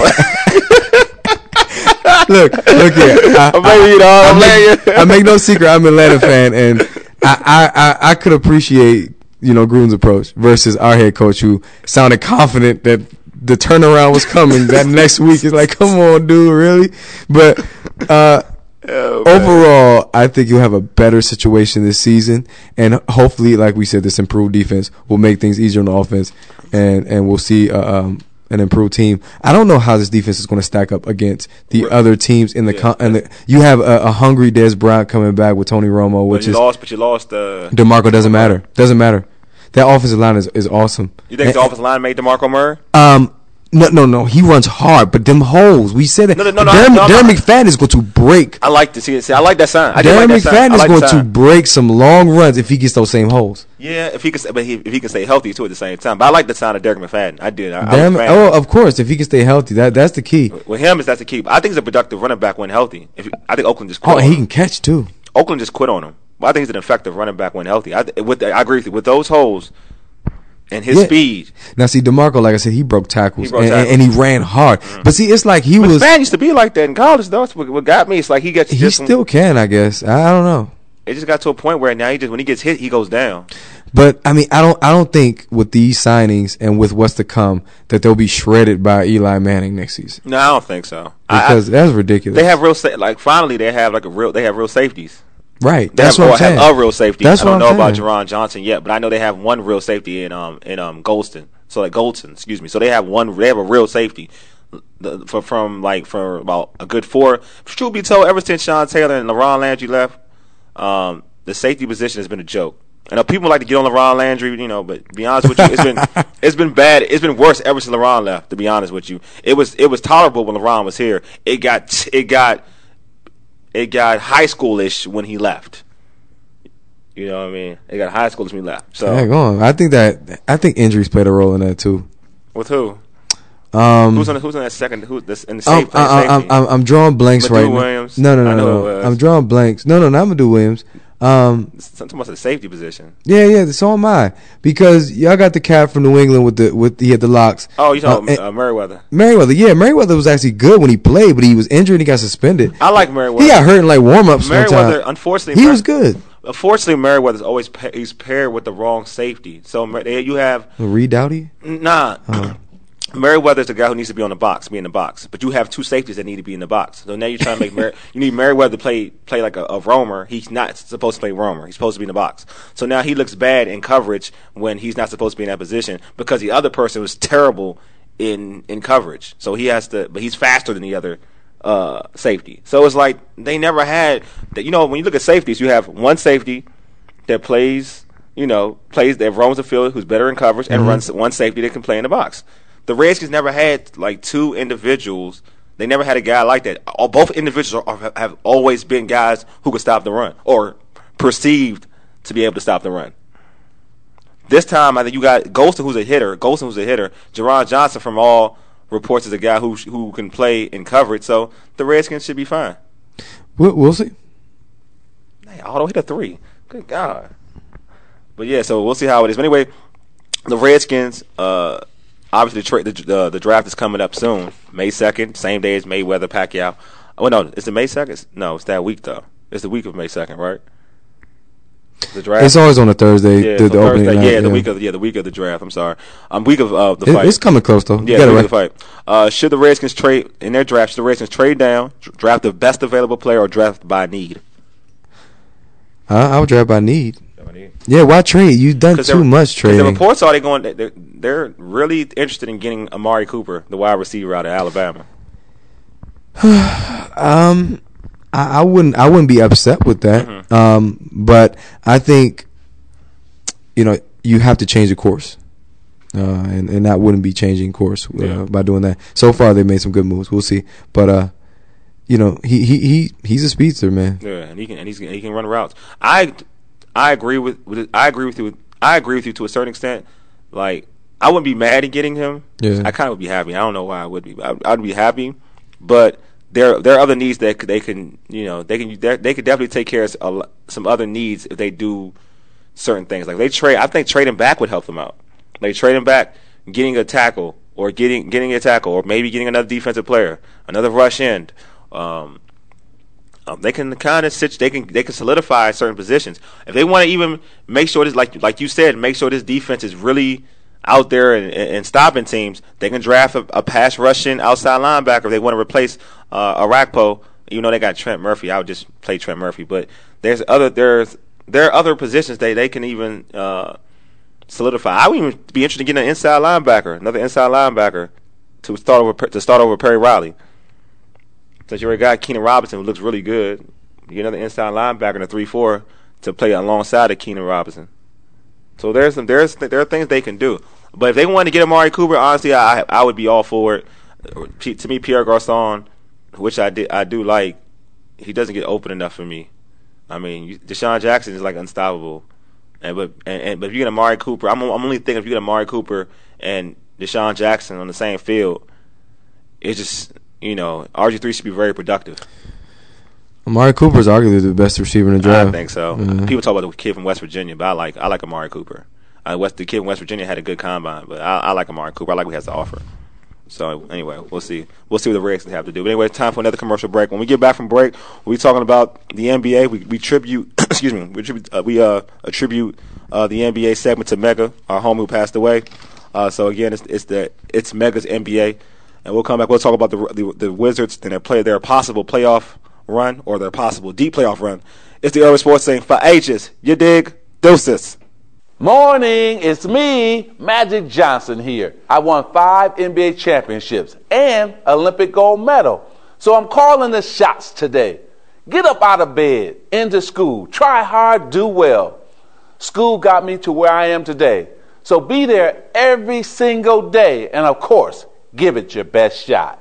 look, look here. I, I'm letting you know. I, I'm letting make, you. I make no secret, I'm an Atlanta fan, and I, I, I, I could appreciate, you know, Gruden's approach versus our head coach who sounded confident that the turnaround was coming that next week. It's like, come on, dude, really? But uh, Oh, man. overall, I think you'll have a better situation this season, and hopefully, like we said, this improved defense will make things easier on the offense, and, and we'll see uh, um, an improved team. I don't know how this defense is going to stack up against the Right. other teams in the Yeah. con- and the, you have a, a hungry Des Bryant coming back with Tony Romo, But which you is lost, but you lost. Uh, DeMarco doesn't matter. Doesn't matter. That offensive line is, is awesome. you think And- the offensive line made DeMarco Murray? Um, no, no, no. He runs hard, but them holes. We said it. No, no, no, no, Darren, no, no. Darren McFadden is going to break. I like to see it. See, I like that sign. I do Darren like that sign. McFadden I is like going the to sign. break some long runs if he gets those same holes. Yeah, if he can, but he, if he can stay healthy too at the same time. But I like the sign of Derek McFadden. I did. I, I was a Darren, fan. oh, of course, if he can stay healthy, that that's the key. With him, is that's the key. I think he's a productive running back when healthy. If he, I think Oakland just quit Oh, on he him. can catch too. Oakland just quit on him. But I think he's an effective running back when healthy. I, with the, I agree with you. With those holes and his Yeah. speed. Now, see, DeMarco, like I said, he broke tackles, He broke and, tackles. and he ran hard. But see, it's like he was. McFadden used to be like that in college, though. That's what, what got me. It's like he gets. He just some- still can, I guess. I, I don't know. It just got to a point where now he just when he gets hit, he goes down. But I mean, I don't, I don't think with these signings and with what's to come that they'll be shredded by Eli Manning next season No, I don't think so. I- because I, that's ridiculous. they have real sa- like finally they have like a real they have real safeties. right. They That's have, what or I'm saying. have a real safety. That's I don't what know I'm about saying. Jerron Johnson yet, but I know they have one real safety in um in um Goldston. So like Goldson, excuse me. So they have one. They have a real safety. The, for from like for about a good four. Truth be told, ever since Sean Taylor and LaRon Landry left, um, the safety position has been a joke. I know people like to get on LaRon Landry, you know, but to be honest with you, it's been it's been bad. It's been worse ever since LaRon left. To be honest with you, it was it was tolerable when LaRon was here. It got it got it got high schoolish when he left. You know what I mean? It got high schoolish when he left. So Hang on. I think that I think injuries played a role in that too. with who? Um, Who's on the, who's on that second? Who's this in the I'm, safe, I, I, safety? I'm, I'm drawing blanks Madu right Williams. now. No, no, I no, know no. it was. I'm drawing blanks. No, no, not Madu Williams. Um, Something about the safety position. yeah, yeah. So am I because y'all got the cat from New England with the with he had the locks. Oh, you talking Uh, about uh, Merriweather? Merriweather, yeah, Merriweather was actually good when he played, but he was injured and he got suspended. I like Merriweather. He got hurt in like warm ups. Merriweather, unfortunately, he Mer- was good. Unfortunately, Merriweather's always pa- he's paired with the wrong safety. So Mer- they, you have Reed Doughty. nah. Merriweather's the guy who needs to be on the box, be in the box. But you have two safeties that need to be in the box. So now you're trying to make Mer- you need Merriweather to play play like a, a roamer. He's not supposed to play roamer. He's supposed to be in the box. So now he looks bad in coverage when he's not supposed to be in that position because the other person was terrible in in coverage. So he has to, but he's faster than the other uh, safety. So it's like they never had that. You know, when you look at safeties, you have one safety that plays, you know, plays that roams the field, who's better in coverage, and Mm-hmm. runs one safety that can play in the box. The Redskins never had like two individuals. They never had a guy like that. All, both individuals are, have always been guys who could stop the run or perceived to be able to stop the run. This time, I think you got Golston, who's a hitter. Golston, who's a hitter. Jerron Johnson, from all reports, is a guy who who can play in coverage. So the Redskins should be fine. We'll, we'll see. Hey, Otto hit a three. Good God. But yeah, so we'll see how it is. But anyway, the Redskins. Uh, Obviously, the, tra- the, uh, the draft is coming up soon, May second, same day as Mayweather Pacquiao. Oh no, it's the May second. No, it's that week though. It's the week of May second, right? The draft. It's always on a Thursday. Yeah, the, the Thursday. opening night, yeah, yeah, the week of yeah the week of the draft. I'm sorry. Um, week of uh, the it, fight. It's coming close though. You Yeah, got the it week right. of the fight. Uh, should the Redskins trade in their draft? Should the Redskins trade down, draft the best available player, or draft by need? I, I would draft by need. Yeah, why trade? You've done too much trading. The reports are they going. They're, they're really interested in getting Amari Cooper, the wide receiver out of Alabama. um, I, I wouldn't. I wouldn't be upset with that. Mm-hmm. Um, but I think, you know, you have to change the course, uh, and and that wouldn't be changing course uh, Yeah. by doing that. So far, they made some good moves. We'll see, but uh, you know, he he he he's a speedster, man. Yeah, and he can and he's he can run routes. I I agree with, with I agree with you. I agree with you to a certain extent. Like I wouldn't be mad at getting him. Yeah. I kind of would be happy. I don't know why I would be. I, I'd be happy, but there there are other needs that they can you know they can they could definitely take care of a lo- some other needs if they do certain things. Like they trade. I think trading back would help them out. Like trading back, getting a tackle or getting getting a tackle or maybe getting another defensive player, another rush end. Um, Um, they can kind of sit. They can they can solidify certain positions if they want to even make sure this, like like you said, make sure this defense is really out there and, and, and stopping teams. They can draft a, a pass rushing outside linebacker if they want to replace uh, Arakpo. Even though they got Trent Murphy, I would just play Trent Murphy. But there's other there's there are other positions they they can even uh, solidify. I would even be interested in getting an inside linebacker, another inside linebacker to start over to start over Perry Riley. Since you already got Keenan Robinson, who looks really good, you get another inside linebacker in a three four to play alongside of Keenan Robinson. So there's some there's there are things they can do. But if they wanted to get Amari Cooper, honestly, I I would be all for it. P- to me, Pierre Garçon, which I did I do like, he doesn't get open enough for me. I mean, you, Deshaun Jackson is like unstoppable, and but and, and but if you get Amari Cooper, I'm I'm only thinking if you get Amari Cooper and Deshaun Jackson on the same field, it's just. You know, R G three should be very productive. Amari Cooper is arguably the best receiver in the draft. I think so. Mm-hmm. People talk about the kid from West Virginia, but I like I like Amari Cooper. Uh, West, the kid from West Virginia had a good combine, but I, I like Amari Cooper. I like what he has to offer. So anyway, we'll see. We'll see what the Redskins have to do. But anyway, it's time for another commercial break. When we get back from break, we'll be talking about the N B A. We, we tribute, excuse me, we tribute, uh, we uh, attribute uh, the N B A segment to Mega, our homie who passed away. Uh, so again, it's, it's the it's Mega's N B A. And we'll come back. We'll talk about the the, the Wizards and their play, their possible playoff run or their possible deep playoff run. It's the Urban Sports thing for ages. You dig? Deuces. Morning, it's me, Magic Johnson here. I won five N B A championships and Olympic gold medal. So I'm calling the shots today. Get up out of bed, into school, try hard, do well. School got me to where I am today. So be there every single day. And of course, give it your best shot.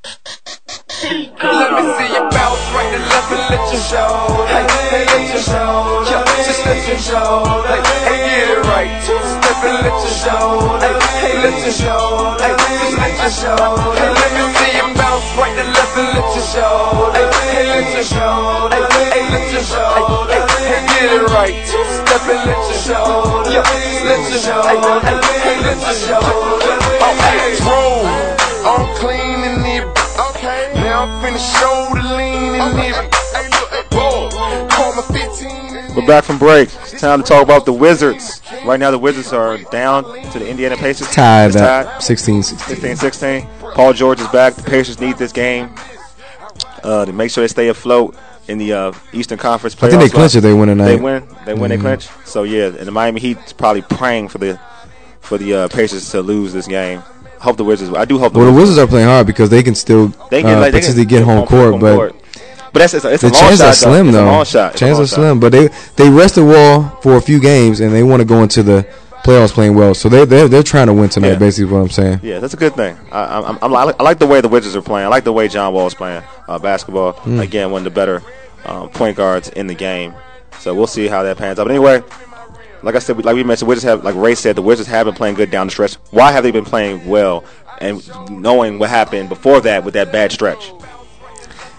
Let me see you bounce right and left and let you show. Hey, hey, let you show. Yeah, just let you show. Hey, hey, get it right. Two step and let you show. Hey, hey, let you show. Hey, just let you show. Hey, let me see you bounce right and left and let you show. Hey, hey, let you show. Hey, hey, let you show. Hey, hey, get it right. Two step and let you show. Yeah, just let you show. Hey, hey, hey, let you show. Oh, hey, roll. I'm clean and nip. Okay. Now I'm finna show the lean and nip. Hey, look, hey, roll. Call me fifteen. We're back from break. It's time to talk about the Wizards. Right now, the Wizards are down to the Indiana Pacers. Tied It's up sixteen sixteen. sixteen sixteen. Paul George is back. The Pacers need this game uh, to make sure they stay afloat in the uh, Eastern Conference playoffs. I think they clinch it. They win tonight. They win. They win. Mm-hmm. They clinch. So yeah, and the Miami Heat's probably praying for the for the uh, Pacers to lose this game. Hope the Wizards. I do hope the Well, the Wizards. Wizards are playing hard because they can still They can uh, like, they potentially can get home court, but court. But that's it's a, it's the a long chances shot. are slim, though. though. It's a long shot. It's a Chances long are shot. slim, but they they rest the wall for a few games and they want to go into the playoffs playing well. So they they're, they're trying to win tonight. Yeah. Basically, what I'm saying. Yeah, that's a good thing. I, I'm, I'm, I like the way the Wizards are playing. I like the way John Wall is playing uh, basketball. Mm. Again, one of the better um, point guards in the game. So we'll see how that pans out. But anyway, like I said, like we mentioned, Wizards have, like Ray said, the Wizards have been playing good down the stretch. Why have they been playing well? And knowing what happened before that with that bad stretch.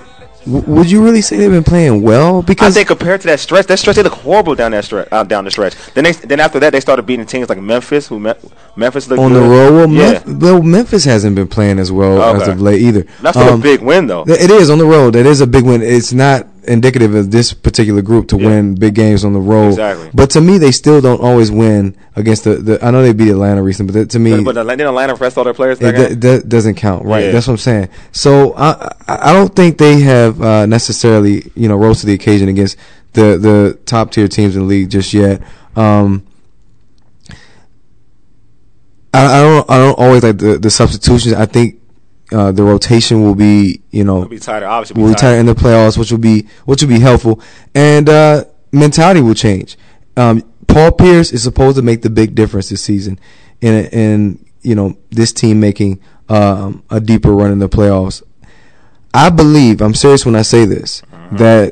w- would you really say they've been playing well? I Because think compared to that stretch, that stretch they look horrible down that stretch. Uh, down the stretch. Then they, then after that, they started beating teams like Memphis, who Me- Memphis looked on good. the road, well, yeah, Memphis, well, Memphis hasn't been playing as well as Okay. of late either. that's still Um, a big win though. It is on the road. It is a big win. It's not indicative of this particular group to Yeah. win big games on the road. Exactly. But to me, they still don't always win against the. the I know they beat Atlanta recently, but that, to me, But, but Atlanta, didn't Atlanta rest all their players. it, That that, game? that doesn't count, right? Yeah. That's what I'm saying. So I I I don't think they have uh, necessarily you know rose to the occasion against the the top tier teams in the league just yet. Um, I, I don't I don't always like the, the substitutions. I think uh, the rotation will be you know It'll be tighter. Obviously, will be retire in the playoffs, which will be which will be helpful, and uh, mentality will change. Um, Paul Pierce is supposed to make the big difference this season, in in you know this team making um, a deeper run in the playoffs. I believe I'm serious when I say this Mm-hmm. that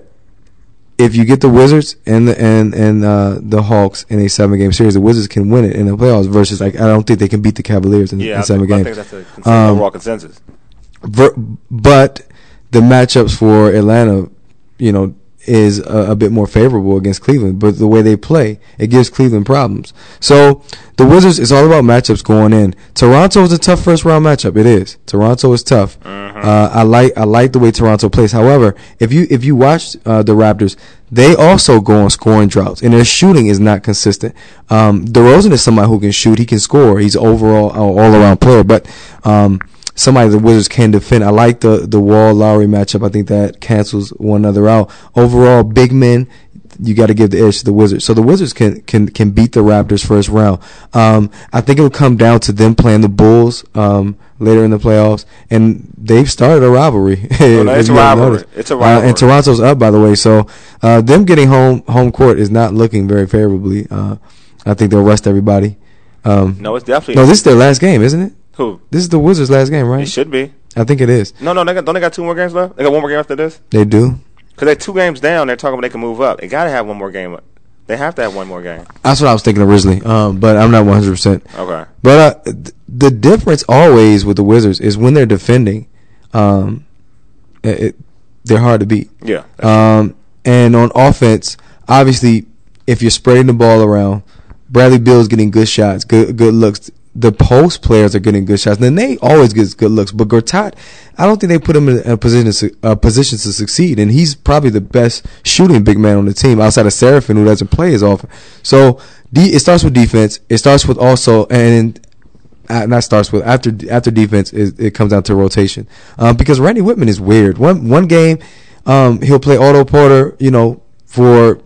if you get the Wizards and the and and uh, the Hawks in a seven game series, the Wizards can win it in the playoffs. Versus like I don't think they can beat the Cavaliers in, Yeah, in I seven think, I games. think that's a consensus, Um, overall consensus. Ver- but the matchups for Atlanta, you know, is a, a bit more favorable against Cleveland. But the way they play, it gives Cleveland problems. So the Wizards, it's all about matchups going in. Toronto is a tough first round matchup. It is. Toronto is tough. Uh, I like I like the way Toronto plays. However, if you if you watch uh, the Raptors, they also go on scoring droughts, and their shooting is not consistent. Um, DeRozan is somebody who can shoot. He can score. He's overall all around player, but um, somebody the Wizards can defend. I like the the Wall Lowry matchup. I think that cancels one another out. Overall, big men, you got to give the edge to the Wizards. So the Wizards can can can beat the Raptors first round. Um, I think it will come down to them playing the Bulls um, later in the playoffs, and they've started a rivalry. Oh, no, if it's a you haven't rivalry. noticed. It's a Uh, rivalry. and Toronto's up, by the way. So uh, them getting home home court is not looking very favorably. Uh, I think they'll rest everybody. Um, No, it's definitely no, this is their last game, isn't it? who This is the Wizards' last game, right? it should be. I think it is. No, no, they got, don't they got two more games left? They got one more game after this. They do. Because they're two games down. They're talking about they can move up. They got to have one more game. They have to have one more game. That's what I was thinking originally, um, but I'm not one hundred percent. Okay. But uh, th- the difference always with the Wizards is when they're defending, um, it, it, they're hard to beat. Yeah. that's Um, and on offense, obviously, if you're spreading the ball around, Bradley Beal's getting good shots, good good looks. The post players are getting good shots. And they always get good looks. But Gortat, I don't think they put him in a position to, su- a position to succeed. And he's probably the best shooting big man on the team outside of Seraphin, who doesn't play as often. So de- it starts with defense. It starts with also, and uh, not starts with, after after defense, it, it comes down to rotation. Um, because Randy Whitman is weird. One one game, um, he'll play Otto Porter, you know, for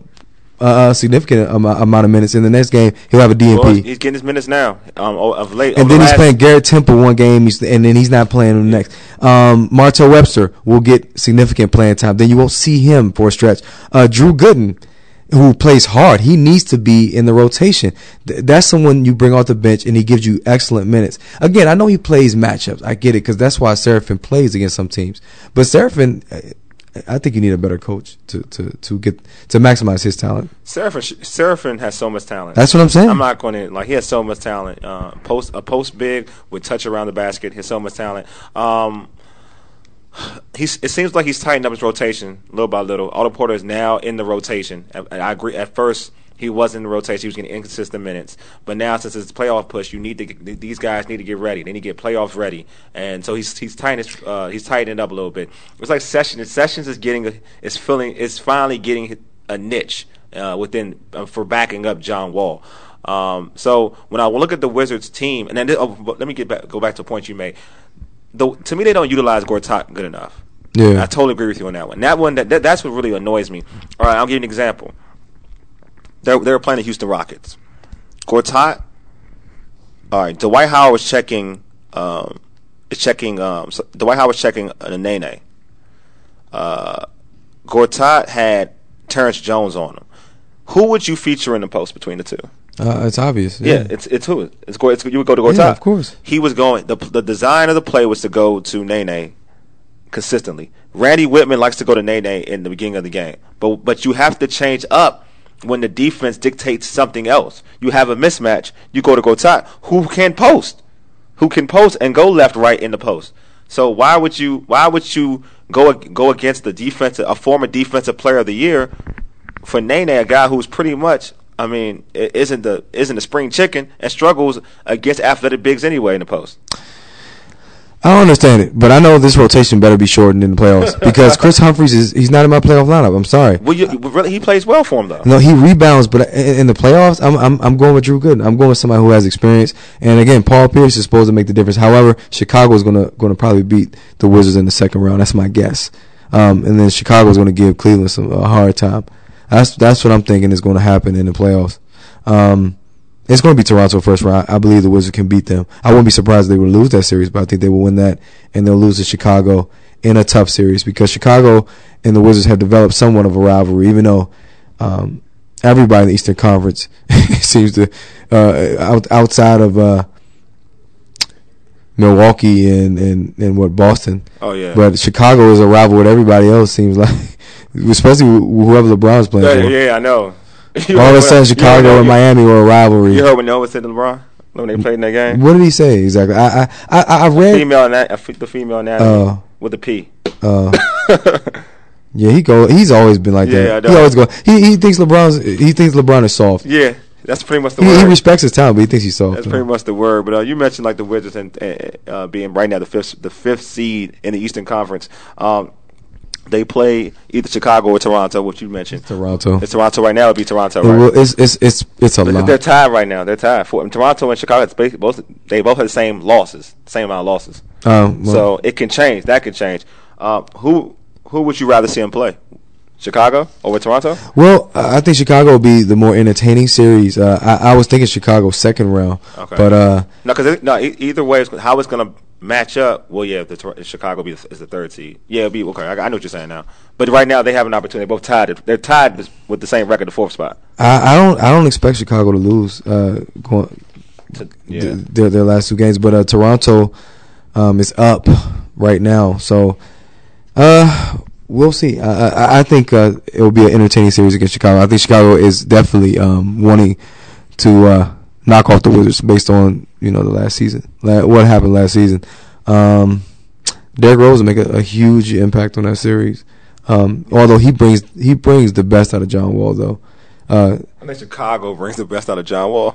a significant amount, amount of minutes. In the next game, he'll have a D N P. Well, he's getting his minutes now. Um, o- of late, And over then the he's last- playing Garrett Temple one game, he's, and then he's not playing the next. Um, Martell Webster will get significant playing time. Then you won't see him for a stretch. Uh, Drew Gooden, who plays hard, he needs to be in the rotation. Th- that's someone you bring off the bench, and he gives you excellent minutes. Again, I know he plays matchups. I get it, because that's why Seraphin plays against some teams. But Seraphin, I think you need a better coach to, to, to get to maximize his talent. Seraphin, sh- Seraphin has so much talent. That's what I'm saying. I'm not going to like. He has so much talent. Uh, post a post big with touch around the basket. He has so much talent. Um, he's. It seems like he's tightened up his rotation little by little. Otto Porter is now in the rotation. And I agree. At first, he was in the rotation. He was getting inconsistent minutes. But now, since it's a playoff push, you need to. Get, these guys need to get ready. They need to get playoffs ready. And so he's he's tightening his, uh, he's tightening it up a little bit. It's like Sessions. Sessions is getting a, is feeling is finally getting a niche uh, within uh, for backing up John Wall. Um, so when I look at the Wizards team, and then oh, let me get back go back to a point you made. The, to me, they don't utilize Gortat good enough. Yeah. I totally agree with you on that one. That one, that, that that's what really annoys me. All right, I'll give you an example. They're they're playing the Houston Rockets. Gortat. All right, Dwight Howard was checking. Um, is checking. Um, so Dwight Howard was checking a Nene. Uh, Gortat had Terrence Jones on him. Who would you feature in the post between the two? Uh, it's obvious. Yeah, Yeah. it's it's who it's, go- it's you would go to Gortat. Yeah, of course. He was going. the The design of the play was to go to Nene consistently. Randy Whitman likes to go to Nene in the beginning of the game, but but you have to change up when the defense dictates something else. You have a mismatch. You go to Gortat, who can post, who can post and go left, right in the post. So why would you why would you go go against the defensive, a former defensive player of the year for Nene, a guy who's pretty much, I mean, isn't the isn't the spring chicken and struggles against athletic bigs anyway in the post. I don't understand it, but I know this rotation better be shortened in the playoffs because Chris Humphries is he's not in my playoff lineup. I'm sorry. Well, you, really, he plays well for him though. No, he rebounds, but in, in the playoffs, I'm I'm I'm going with Drew Gooden. I'm going with somebody who has experience. And again, Paul Pierce is supposed to make the difference. However, Chicago is gonna gonna probably beat the Wizards in the second round. That's my guess. Um, and then Chicago is gonna give Cleveland some a hard time. That's that's what I'm thinking is going to happen in the playoffs. Um, It's going to be Toronto first round. I believe the Wizards can beat them. I wouldn't be surprised if they would lose that series, but I think they will win that, and they'll lose to Chicago in a tough series because Chicago and the Wizards have developed somewhat of a rivalry, even though um, everybody in the Eastern Conference seems to, uh, out, outside of uh, Milwaukee and, and, and what, Boston. Oh, yeah. But Chicago is a rival with everybody else, seems like, especially whoever LeBron's playing Yeah, for. yeah, I know. All of a sudden, Chicago and Miami were a rivalry. You heard what Noah said to LeBron when they played in that game? What did he say exactly? I I I, I read female ana- the female anatomy uh, with the P. Uh, yeah, he go. He's always been like Yeah, that. I He know. always go. He he thinks LeBron's. He thinks LeBron is soft. Yeah, that's pretty much the He, word. he respects his talent, but he thinks he's soft. That's pretty much the word. But uh, you mentioned like the Wizards and uh, uh, being right now the fifth the fifth seed in the Eastern Conference. Um, They play either Chicago or Toronto, which you mentioned. Toronto. It's Toronto right now. It'd be Toronto, It right? will- it's it's it's it's a They're, lot. they're tied right now. They're tied. For Toronto and Chicago, it's basically both they both have the same losses, same amount of losses. Um, well, So it can change. That can change. Um, who who would you rather see him play? Chicago over Toronto? well, I I think Chicago will be the more entertaining series. Uh, I I was thinking Chicago second round, Okay. but uh, No, because no. E- either way, it's, how it's going to match up. Well, yeah, the Tor- Chicago be the, is the third seed. Yeah, it'll be okay. I, I know what you're saying now. But right now, they have an opportunity. They're both tied. They're tied with the same record, the fourth spot. I, I don't I don't expect Chicago to lose uh, going To, yeah. th- their their last two games, but uh, Toronto um, is up right now, so uh, we'll see. I I, I think uh, it will be an entertaining series against Chicago. I think Chicago is definitely um, wanting to uh, knock off the Wizards based on you know the last season, La- what happened last season. Um, Derrick Rose will make a, a huge impact on that series. Um, although he brings he brings the best out of John Wall, though. Uh, I think Chicago brings the best out of John Wall.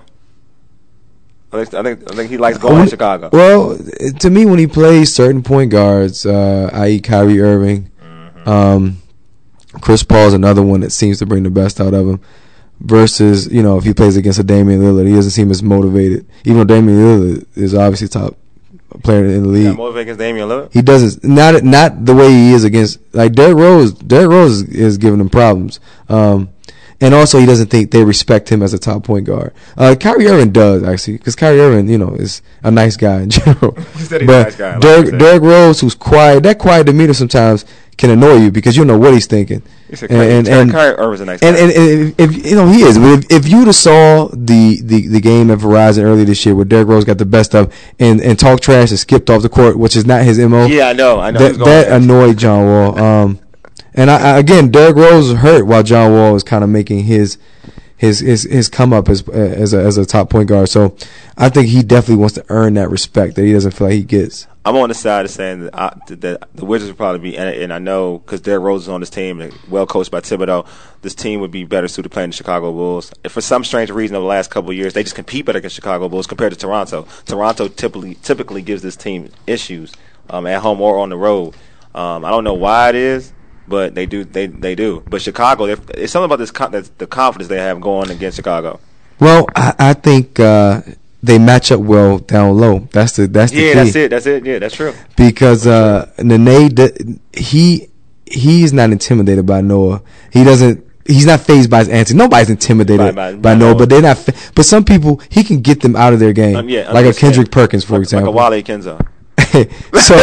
I think I think I think he likes going to Chicago. Well, to me, when he plays certain point guards, uh, that is. Kyrie Irving, Mm-hmm. um, Chris Paul's another one that seems to bring the best out of him. Versus, you know, if he plays against a Damian Lillard, he doesn't seem as motivated. Even though Damian Lillard is obviously top player in the Yeah, league, motivated against Damian Lillard. he doesn't not not the way he is against like Derrick Rose. Derrick Rose is, is giving him problems, um, and also he doesn't think they respect him as a top point guard. Uh, Kyrie Irving does actually, because Kyrie Irving, you know, is a nice guy in general. He said he's but a nice guy. Like Derrick, you said. Derrick Rose, who's quiet, that quiet demeanor sometimes can annoy you because you don't know what he's thinking. He said Kyrie, and, and, Kyrie Irving's a nice guy. and, and, and if, if you know he is, but if, if you would have saw the, the, the game at Verizon earlier this year where Derrick Rose got the best of and, and talk trash and skipped off the court, which is not his M O. yeah, I know. I know. That, He's going that there. annoyed John Wall. Um, and I, I, again, Derrick Rose was hurt while John Wall was kind of making his his his his come up as as a, as a top point guard. So I think he definitely wants to earn that respect that he doesn't feel like he gets. I'm on the side of saying that, I, that the Wizards would probably be, and, and I know because Derrick Rose is on this team, and well coached by Thibodeau, this team would be better suited playing the Chicago Bulls. And for some strange reason, over the last couple of years, they just compete better against Chicago Bulls compared to Toronto. Toronto typically typically gives this team issues um, at home or on the road. Um, I don't know why it is, but they do. They they do. But Chicago, it's something about this con- the confidence they have going against Chicago. Well, I, I think uh, they match up well down low. That's the that's the Yeah, key. that's it. That's it. Yeah, that's true. Because uh, Nene, d- he he's not intimidated by Noah. He doesn't. He's not fazed by his antics. Nobody's intimidated By- by, by- by Noah, Noah. but they're not. Fa- but some people, he can get them out of their game, Um, yeah, like a understand. Kendrick Perkins, for like, example. like a Wale Kenzo. so,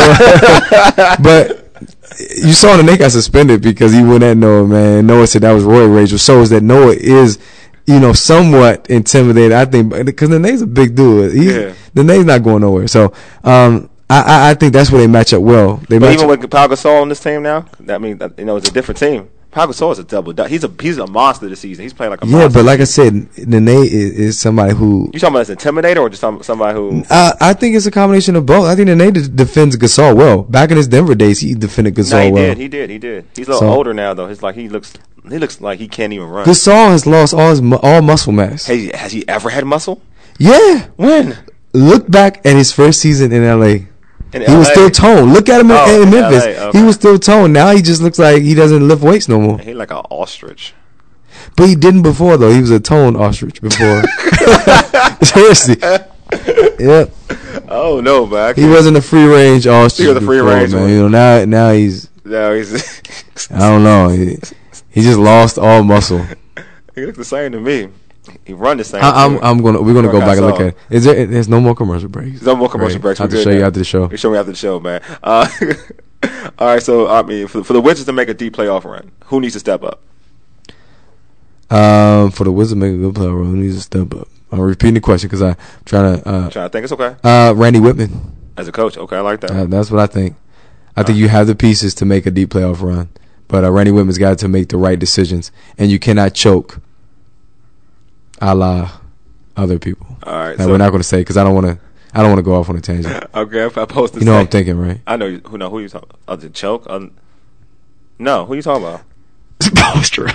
but you saw the Nate got suspended because he went at Noah, man. Noah said that was roid rage, which shows that Noah is, you know, somewhat intimidated. I think because Nene's a big dude. He's, Yeah. Nene's not going nowhere. So, um, I, I, I think that's where they match up well. They But match even up, with Pau Gasol on this team now, that means you know it's a different team. Pau Gasol is a double. He's a he's a monster this season. He's playing like a Yeah, monster. but like I said, Nene is, is somebody who You talking about as intimidator or just some- somebody who? Uh, I think it's a combination of both. I think Nene de- defends Gasol well. Back in his Denver days, he defended Gasol No, he well. did. He did. He did. He's a little So- older now though. He's like he looks. He looks like he can't even run. Gasol has lost all his mu- all muscle mass. Hey, has he ever had muscle? Yeah. When? Look back at his first season in L A. In He was L A? still toned. Look at him in, Oh, in in Memphis. L A, okay. He was still toned. Now he just looks like he doesn't lift weights no more. He like an ostrich. But he didn't before though. He was a toned ostrich before. Seriously. Yep. Oh no, man. He wasn't a free range ostrich. He was a free before, range man. one. You know, now now he's No, he's. I don't know. He, he just lost all muscle. He looks the same to me. He run the same. I, I'm too. I'm gonna we're gonna go Marc back and look Gasol. at it. Is there? There's no more commercial breaks. There's no more commercial Right. breaks. I'll have We're to good show you now. after the show. You show me after the show, man. Uh, all right, so I mean, for, for the Wizards to make a deep playoff run, who needs to step up? Um, for the Wizards to make a good player, who needs to step up? I'm repeating the question because I'm trying to. Uh, I'm trying to think. It's okay. uh, Randy Whitman. As a coach, okay, I like that. Uh, that's what I think. I think you have the pieces to make a deep playoff run, but uh, Randy Whitman's got to make the right decisions, and you cannot choke, a la other people. All right, Now, so we're not going to say because I don't want to. I don't want to go off on a tangent. okay, if I post You know what I'm thinking, right? I know you- who. No, who you talking? Oh, the choke? Um, no, who you talking about? Spoelstra.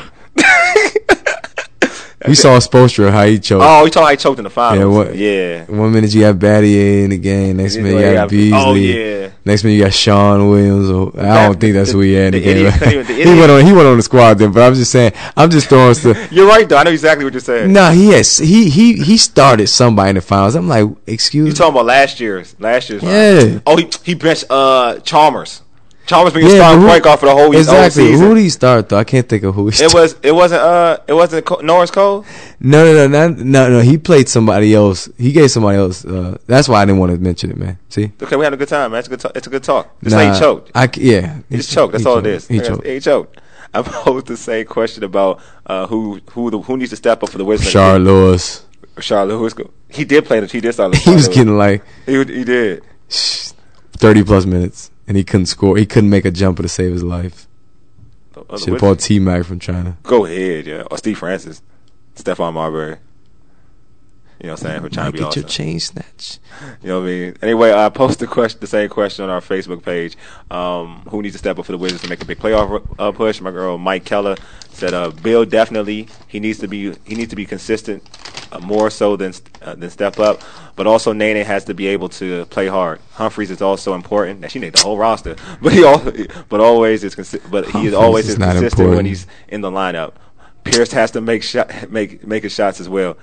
We saw Spoelstra how he choked. Oh, you talking? About he choked in the finals? Yeah, what- Yeah. One minute you got Battier in the game, next Yeah, minute you yeah, got yeah. Beasley. Oh, yeah. Next minute you got Sean Williams. Or, I That- don't think that's the- who he had in the, the game. idiot couldn't even- the he idiot- went on. He went on the squad then. But I'm just saying. I'm just throwing stuff. You're right, though. I know exactly what you're saying. Nah, he has. He he he started somebody in the finals. I'm like, excuse You me. talking about last year's? Last year's? Yeah. finals. Oh, he he benched uh Chalmers. Chalmers been Yeah, starting but who- point guard for the whole, exactly. whole season. Who did he start though? I can't think of who he It started. was it wasn't uh it wasn't Co- Norris Cole. No, no, no, no, no, no. He played somebody else. He gave somebody else. Uh, that's why I didn't want to mention it, man. See, Okay, we had a good time, man. It's a good talk. It's a good talk. Just nah, say he choked. I c- yeah, He just choked. That's he all choked. it is. He Like, choked. He choked. I posed the same question about uh, who who the, who needs to step up for the Wizards. Rashard Lewis. Rashard Lewis. He did play. The, he did start. He was getting like He he did. thirty plus minutes, and he couldn't score. He couldn't make a jumper to save his life. The- uh, the Should have Wizards- bought T Mac from China. Go ahead, yeah. Or Steve Francis, Stephon Marbury. You know what I'm saying? For trying Might to be get awesome. your chain snatch. You know what I mean? Anyway, I posted the question, the same question on our Facebook page. Um, who needs to step up for the Wizards to make a big playoff uh, push? My girl Mike Keller said, uh, "Bill definitely. He needs to be. He needs to be consistent, uh, more so than uh, than step up. But also, Nene has to be able to play hard. Humphreys is also important. Now she named the whole roster, but he all, but always is. Consi- but he is Humphreys always is is not consistent when important. he's in the lineup. Pierce has to make shot, make make his shots as well."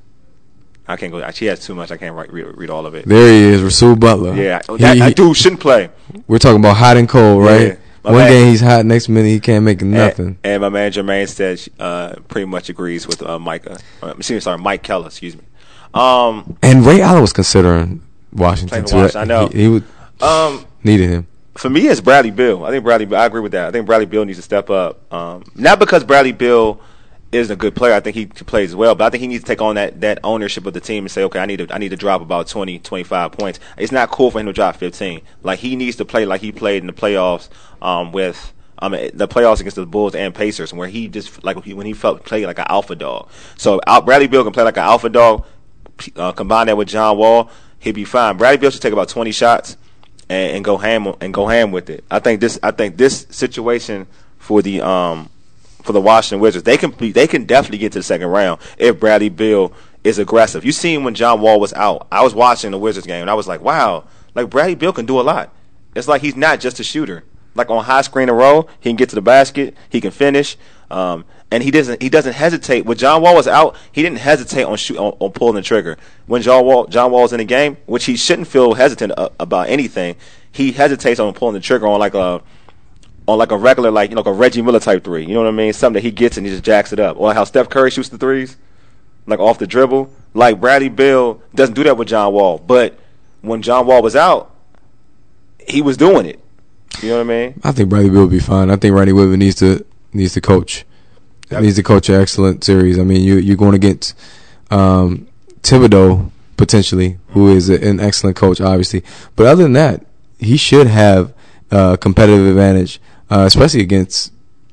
I can't go. She has too much. I can't write, read, read all of it. There he is, Rasul Butler. Yeah, He- that, he- that dude shouldn't play. We're talking about hot and cold, right? Yeah. My One man- game he's hot, next minute he can't make nothing. And, and my man Jermaine said uh, pretty much agrees with uh, Micah. Uh, excuse me, sorry, Mike Keller. Excuse me. Um, And Ray Allen was considering Washington Playing too. Washington, I know. He, he would um, needed him. for me, it's Bradley Beal. I think Bradley. I agree with that. I think Bradley Beal needs to step up. Um, not because Bradley Beal isn't a good player. I think he plays well, but I think he needs to take on that, that ownership of the team and say, okay, I need to I need to drop about twenty, twenty-five points. It's not cool for him to drop fifteen. Like he needs to play like he played in the playoffs um, with. I mean, the playoffs against the Bulls and Pacers, where he just like when he felt played like an alpha dog. So out, Bradley Beal can play like an alpha dog. Uh, combine that with John Wall, he'd be fine. Bradley Beal should take about twenty shots and, and go ham and go ham with it. I think this. I think this situation for the um for the Washington Wizards, they can be, they can definitely get to the second round if Bradley Beal is aggressive. You seen when John Wall was out. I was watching the Wizards game and I was like, wow, like Bradley Beal can do a lot. It's like he's not just a shooter. Like on high screen and roll, he can get to the basket, he can finish, um, and he doesn't he doesn't hesitate. When John Wall was out, he didn't hesitate on shoot on, on pulling the trigger. When John Wall John Wall's in the game, which he shouldn't feel hesitant uh, about anything, he hesitates on pulling the trigger on like a on like a regular like you know like a Reggie Miller type three. You know what I mean? Something that he gets and he just jacks it up. Or how Steph Curry shoots the threes, like off the dribble. Like Bradley Beal doesn't do that with John Wall, but when John Wall was out, he was doing it. You know what I mean? I think Bradley Beal will be fine. I think Randy Whitman needs to needs to coach. Yep. Needs to coach an excellent series. I mean, you you're going against um, Thibodeau potentially, who is a, an excellent coach, obviously. But other than that, he should have a competitive advantage, uh, especially against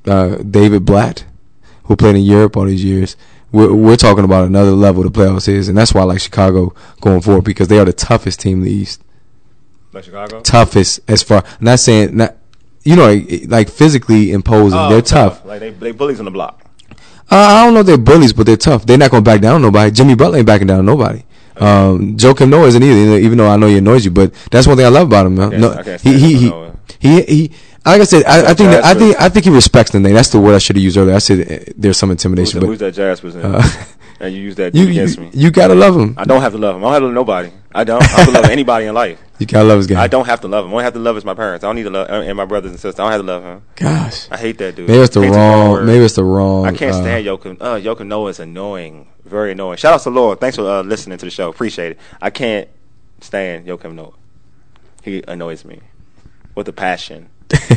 uh, David Blatt, who played in Europe all these years. We're, we're talking about another level the playoffs is, and that's why I like Chicago going forward because they are the toughest team in the East. Like Chicago? Toughest as far. I'm not saying not, you know, like physically imposing. Oh, they're tough. Like they they bullies on the block. Uh, I don't know if they're bullies, but they're tough. They're not going to back down on nobody. Jimmy Butler ain't backing down on nobody. Okay. Um, Joakim Noah isn't either, even though I know he annoys you. But that's one thing I love about him. Man. Okay, No, okay, he, he, he, he, he, like I said, I, I think that, I think I think he respects the name. That's the word I should have used earlier. I said uh, there's some intimidation, Who's but that Jaspers in? uh, And you use that you, against you, me. you gotta love him. I don't have to love him. I don't have to love nobody. I don't. I have to love anybody in life. You gotta love his game. I don't have to love him. All I have to love is my parents. I don't need to love and my brothers and sisters. I don't have to love him. Gosh, I hate that dude. maybe it's the Hate's a wrong wrong. word. Maybe it's the wrong. I can't uh, stand Joakim. Uh, Joakim Noah is annoying. Very annoying. Shout out to Lord. Thanks for uh, listening to the show. Appreciate it. I can't stand Joakim Noah. He annoys me with a passion.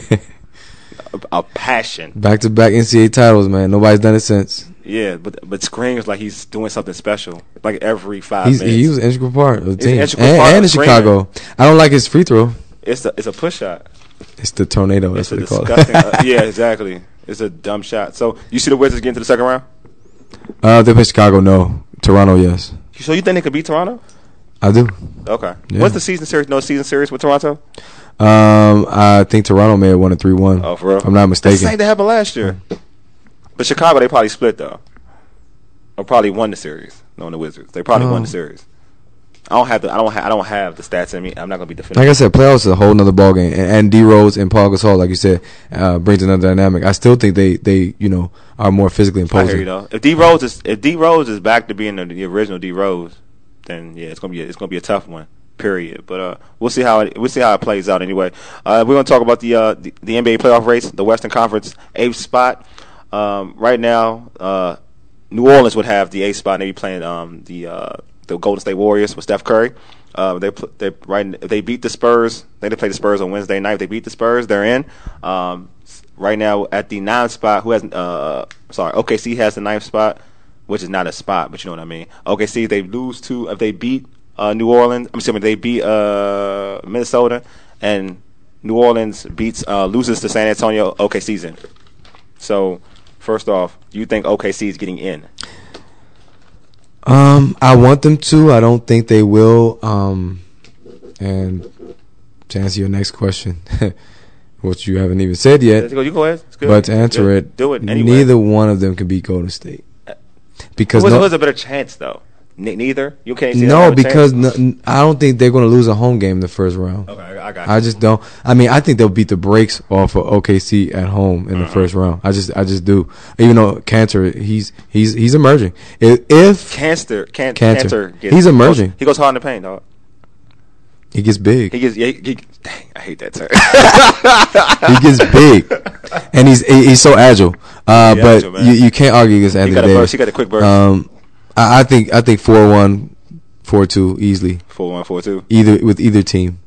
a, a passion. Back to back N C A A titles, man. Nobody's done it since. Yeah, but but screams like he's doing something special. Like every five He's, minutes. He was an integral part of the He's an team, integral and, part and of in screaming. Chicago. I don't like his free throw. It's a it's a push shot. It's the tornado. That's It's what a they call disgusting. it. uh, yeah, exactly. It's a dumb shot. So you see the Wizards get into the second round. Uh, they play Chicago. No, Toronto. Yes, So you think they could beat Toronto? I do. Okay. Yeah. What's the season series? No season series with Toronto? Um, I think Toronto may have won a three one. Oh, for real? If I'm not That's the mistaken. same that happened last year. But Chicago, they probably split though, or probably won the series. No, the Wizards. They probably Oh. won the series. I don't have the I don't ha- I don't have the stats in me. I'm not gonna be definitive. Like I said, playoffs is a whole nother ballgame. And, and D Rose and Paul Gasol, like you said, uh, brings another dynamic. I still think they, they you know, are more physically I imposing. hear you though. If D Rose is if D Rose is back to being the, the original D Rose, then yeah, it's gonna be a, it's gonna be a tough one. Period. But uh, we'll see how it we'll see how it plays out anyway. Uh, we're gonna talk about the uh the, the N B A playoff race, the Western Conference eighth spot. Um, right now, uh, New Orleans would have the eighth spot, and they'd be playing um the uh the Golden State Warriors with Steph Curry. Uh, they pl- they right if they beat the Spurs, they play the Spurs on Wednesday night. If they beat the Spurs, they're in. Um, right now at the ninth spot, who has uh sorry O K C has the ninth spot, which is not a spot, but you know what I mean. O K C if they lose to if they beat uh, New Orleans, I'm assuming they beat uh, Minnesota, and New Orleans beats uh, loses to San Antonio, O K C's in. So first off, do you think O K C is getting in? Um, I want them to. I don't think they will. Um, and to answer your next question, which you haven't even said yet, Let's go, you go ahead. It's good. but to answer Good. it, do it anyway. neither one of them can beat Golden State. Because Who's, no, who's a better chance though? Ne- neither. You can't see. no, that because no, I don't think they're going to lose a home game in the first round. Okay, I I got you. I just don't. I mean, I think they'll beat the brakes off of O K C at home in the Uh-huh. first round. I just, I just do. Even though Cantor, he's he's he's emerging. If, if Cancer, can, Cantor. Cancer gets, He's emerging. Goes, he goes hard in the paint, dog. he gets big, He gets. Yeah, he, he, dang, I hate that term. he gets big, and he's he- he's so agile. Uh, Yeah, but agile, man. you, you can't argue against he Anthony got a Davis. burst. He got a quick burst. Um, I, I think I think four one, four two easily. Four one, four two. Either with either team.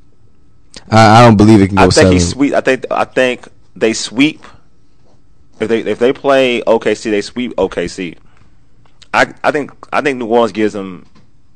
I, I don't believe it can go I think seven. he's sweet. I think. I think they sweep. If they if they play O K C, they sweep O K C. I I think I think New Orleans gives them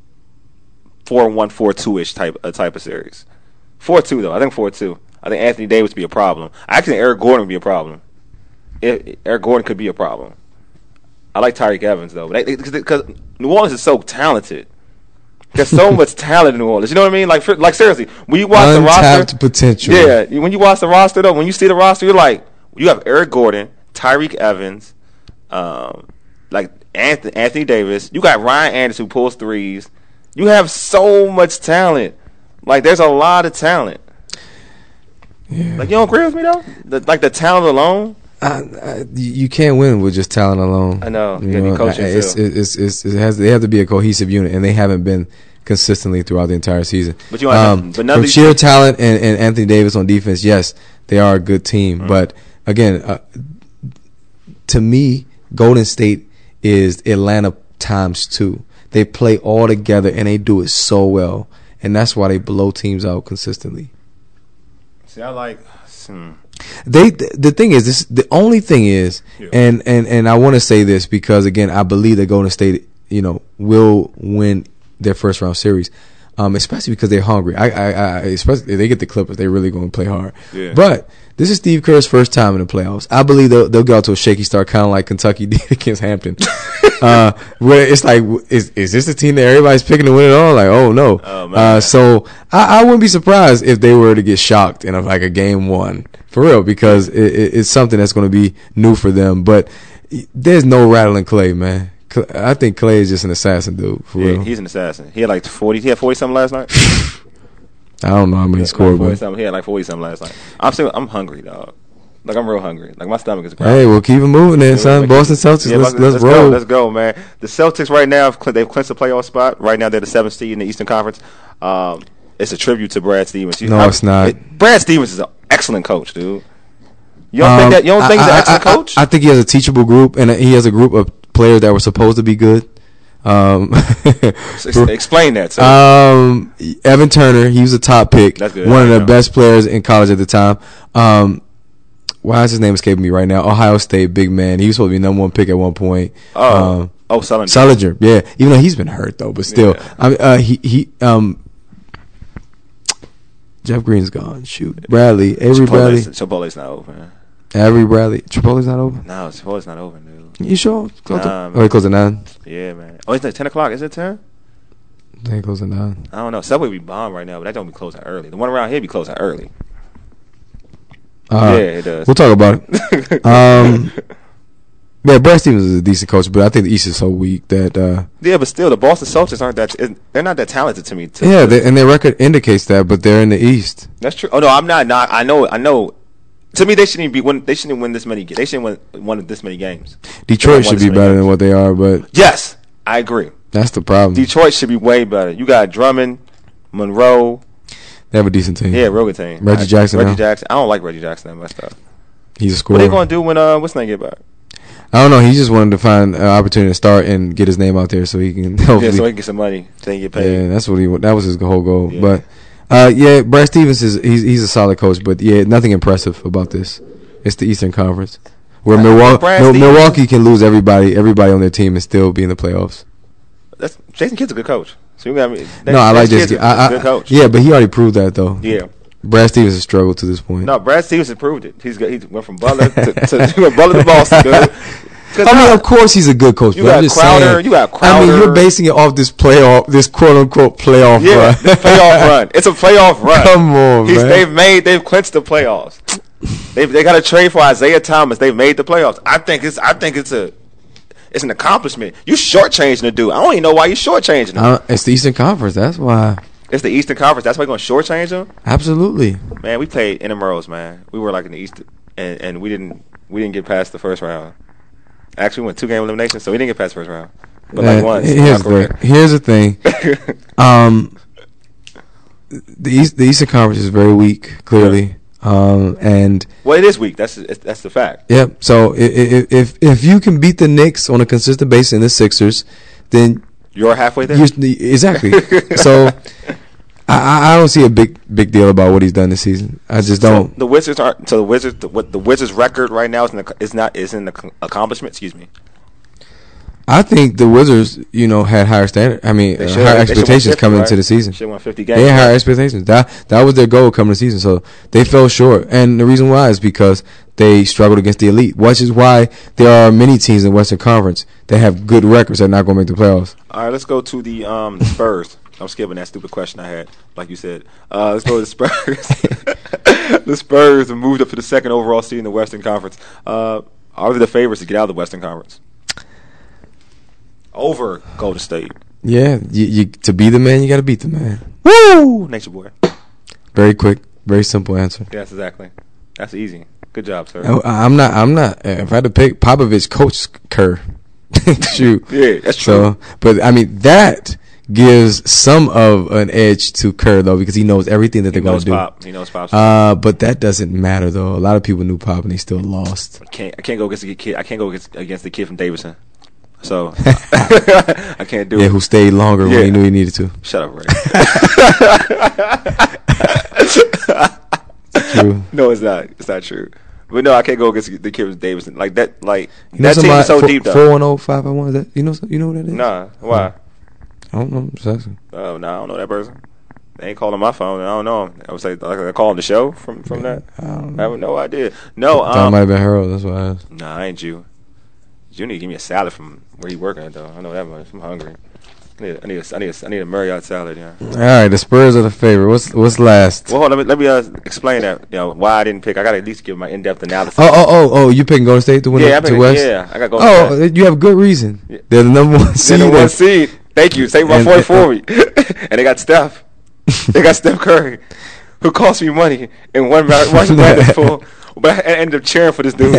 four one, four two ish type a type of series. Four two though. I think four two. I think Anthony Davis would be a problem. I actually think Eric Gordon would be a problem. If, Eric Gordon could be a problem. I like Tyreek Evans though, but because New Orleans is so talented. There's so much talent in New Orleans. You know what I mean? Like, for, like seriously, when you watch the roster, Untapped potential. yeah. When you watch the roster though, when you see the roster, you're like, you have Eric Gordon, Tyreek Evans, um, like Anthony, Anthony Davis. You got Ryan Anderson who pulls threes. You have so much talent. Like, there's a lot of talent. Yeah. Like, you don't agree with me though? The, like the talent alone. I, I, you can't win with just talent alone. I know. You You gotta be know, coaching, it's, too. it's, it's, it has they have to be a cohesive unit, and they haven't been consistently throughout the entire season. But you want um, but none from of these sheer teams- talent and, and Anthony Davis on defense, yes, they are a good team. Mm-hmm. But again, uh, to me, Golden State is Atlanta times two. They play all together and they do it so well, and that's why they blow teams out consistently. See, I like. Hmm. They th- the thing is this the only thing is Yeah. and and and I want to say this because again I believe that Golden State, you know, will win their first round series. um, especially because they're hungry. I, I, I, especially if they get the Clippers, they're really going to play hard. Yeah. But this is Steve Kerr's first time in the playoffs. I believe they'll, they'll get out to a shaky start, kind of like Kentucky did against Hampton. uh, where it's like, is is this a team that everybody's picking to win it all? Like, oh no. Oh, man. Uh, so I, I wouldn't be surprised if they were to get shocked in a, like a game one for real, because it, it, it's something that's going to be new for them. But there's no rattling Clay, man. I think Clay is just an assassin, dude. For Yeah, real. he's an assassin. He had like forty. He had forty something last night. I don't know how many he scored, like forty but something. He had like forty something last night. I'm still, I'm hungry, dog. Like I'm real hungry. Like my stomach is growling. hey, we'll keep it moving then, son. Like, Boston Celtics, yeah, let's let's, let's let's roll. Go, let's go, man. The Celtics right now have cl- they've clinched the playoff spot. Right now they're the seventh seed in the Eastern Conference. Um, it's a tribute to Brad Stevens. You- No, I- it's not. it- Brad Stevens is an excellent coach, dude. You don't Um, think that? You don't think I, he's an I- excellent I- coach? I, I think he has a teachable group, and he has a group of players that were supposed to be good. Um, Ex- Explain that. So. um, Evan Turner, he was a top pick. That's good. One of I the know. best players in college at the time. Um, why is his name escaping me right now? Ohio State big man. He was supposed to be number one pick at one point. oh, Um, oh, Sullinger. Sullinger, yeah. Even though he's been hurt though, but still, Yeah. I mean, uh, he he um. Jeff Green's gone. Shoot, Bradley, Avery Bradley, Chipotle's, Chipotle's not open. Avery Bradley. Chipotle's not open. No, Chipotle's not open, dude. You sure? Close Nah, to, oh, he closed at nine. Yeah, man. Oh, is it ten o'clock? Is it ten? I think he closed at nine. I don't know. Subway be bomb right now, but that don't be closing early. The one around here be closing early. Uh, yeah, it does. We'll talk about it. um, yeah, Brad Stevens is a decent coach, but I think the East is so weak that. Uh, Yeah, but still, the Boston Celtics aren't that. They're not that talented to me. To, yeah, to- they, and their record indicates that, but they're in the East. that's true. Oh no, I'm not. Not. I know. I know. To me, they shouldn't be. Win, they shouldn't win this many. They shouldn't win one of this many games. Detroit They should won be this many better games. than what they are, but Yes, I agree. that's the problem. Detroit should be way better. You got Drummond, Monroe. They have a decent team. Yeah, real good team. Reggie I- Jackson Reggie now. Jackson. I don't like Reggie Jackson that much though. He's a What scorer. they gonna do when uh what's name get back? I don't know. He just wanted to find an opportunity to start and get his name out there so he can hopefully. Yeah, so he can get some money. So he can get paid. Yeah, that's what he. That was his whole goal. Yeah. But uh, yeah, Brad Stevens is he's he's a solid coach, but yeah, nothing impressive about this. It's the Eastern Conference where Uh, Milwaukee Brad Mil- Stevens- Milwaukee can lose everybody everybody on their team and still be in the playoffs. That's Jason Kidd's a good coach. So you got me. no, I like this. Kidd's a I, I, good coach. Yeah, but he already proved that though. Yeah. Brad Stevens has struggled to this point. No, Brad Stevens has proved it. He's got, he went from Butler to, to he went Butler to Boston, dude. 'Cause I mean, now- of course he's a good coach. You but I'm got just Crowder, saying, you got I mean, Crowder. you're basing it off this playoff, this quote unquote playoff yeah, run. the playoff run. It's a playoff run. Come on, He's, man. They've made, they've clinched the playoffs. They've they got to trade for Isaiah Thomas. They've made the playoffs. I think it's, I think it's a, it's an accomplishment. You shortchanging the dude. I don't even know why you shortchanging him. Uh, it's the Eastern Conference. That's why. It's the Eastern Conference. That's why you're going to shortchange him. Absolutely. Man, we played intramurals, man. We were like in the East, and, and we didn't we didn't get past the first round. Actually, we went two game elimination, so we didn't get past the first round. But like Uh, once, here's, my career. the, here's the thing. um, the East, the Eastern Conference is very weak, clearly. Um, and Well, it is weak. That's it's, that's the fact. yep. So if, if if you can beat the Knicks on a consistent basis and the Sixers, then You're halfway there. you're, exactly. So I, I don't see a big big deal about what he's done this season. I just So don't. the Wizards aren't. So the Wizards, the, what the Wizards' record right now is, in the, is not is in the ac- accomplishment. Excuse me. I think the Wizards, you know, had higher standard. I mean, They uh, should- higher they should win expectations fifty, coming right? into the season. Should won fifty games. They had higher right? expectations. That that was their goal coming to the season. So they fell short, and the reason why is because they struggled against the elite, which is why there are many teams in the Western Conference that have good records that are not going to make the playoffs. All right, let's go to the um the Spurs. I'm skipping that stupid question I had, like you said. Uh, let's go to the Spurs. The Spurs have moved up to the second overall seed in the Western Conference. Uh, are they the favorites to get out of the Western Conference? Over Golden State. Yeah, you, you to be the man, you got to beat the man. Woo! Nature boy. Very quick, very simple answer. Yes, exactly. That's easy. Good job, sir. I, I'm not. I'm not. If I had to pick, Popovich coached Kerr. Shoot. Yeah, that's So, true. but I mean that gives some of an edge to Kerr though, because he knows everything that He they're going knows to do. Pop. He knows Pop. Uh, but that doesn't matter though. A lot of people knew Pop and they still lost. I can't. I can't go against the kid. I can't go against, against the kid from Davidson. So I can't do Yeah, it. who stayed longer Yeah. when he knew he needed to. Shut up, Ray. True. No, it's not. It's not true. But no, I can't go against the kid from Davidson. Like that. Like You know that team is so somebody- deep though. four one zero five five one. Is that you know? You know what that is? Nah. Why? I don't know. Just asking. Oh no, I don't know that person. They ain't calling my phone. I don't know him. I would say like I called the show from from that. I don't I know. have no idea. No, That um, might have been Harold. That's why I asked. nah, I ain't you. You need to give me a salad from where you working at though. I know that much. I'm hungry. I need, a, I need, a, I need, a, I need a Marriott salad. Yeah. All right, the Spurs are the favorite. What's what's last? Well, hold on, let me let me uh, explain that. You know why I didn't pick. I got to at least give my in-depth analysis. Oh, oh, oh, oh! You picking Golden State to win yeah, I the, to picked- West? yeah, I got to go. Oh, you have good reason. Yeah. They're the number one seed. They're the one and- seed. Thank you. Save my And- point and- for me. And they got Steph. They got Steph Curry, who cost me money in one round, one round full. But I ended up cheering for this dude.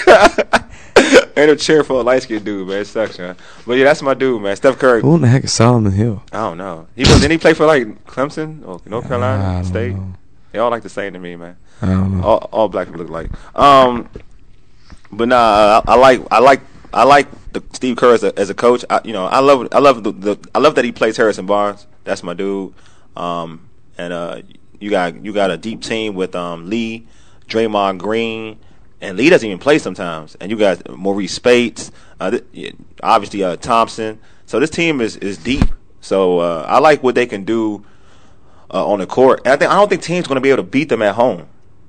I ended up cheering for a light skinned dude, man. It sucks, man. But yeah, that's my dude, man. Steph Curry. Who in the heck is Solomon Hill? I don't know. He was. Didn't he play for like Clemson or North I Carolina don't State? know. They all like the same to me, man. I don't know. All, all black people look like. Um, but nah, I, I like I like I like the Steve Kerr as a, as a coach. I, you know, I love I love the, the I love that he plays Harrison Barnes. That's my dude. Um, and uh, you got you got a deep team with um Lee, Draymond Green, and Lee doesn't even play sometimes. And you got Maurice Spates, uh, th- yeah, obviously uh, Thompson. So this team is is deep. So uh, I like what they can do uh, on the court. And I think I don't think teams going to be able to beat them at home.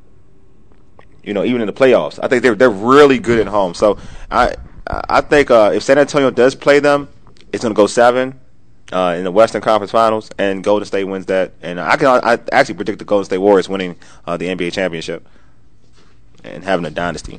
You know, even in the playoffs, I think they're they're really good at home. So I I think uh, if San Antonio does play them, it's going to go seven uh, in the Western Conference Finals, and Golden State wins that. And I can I actually predict the Golden State Warriors winning uh, the N B A championship and having a dynasty.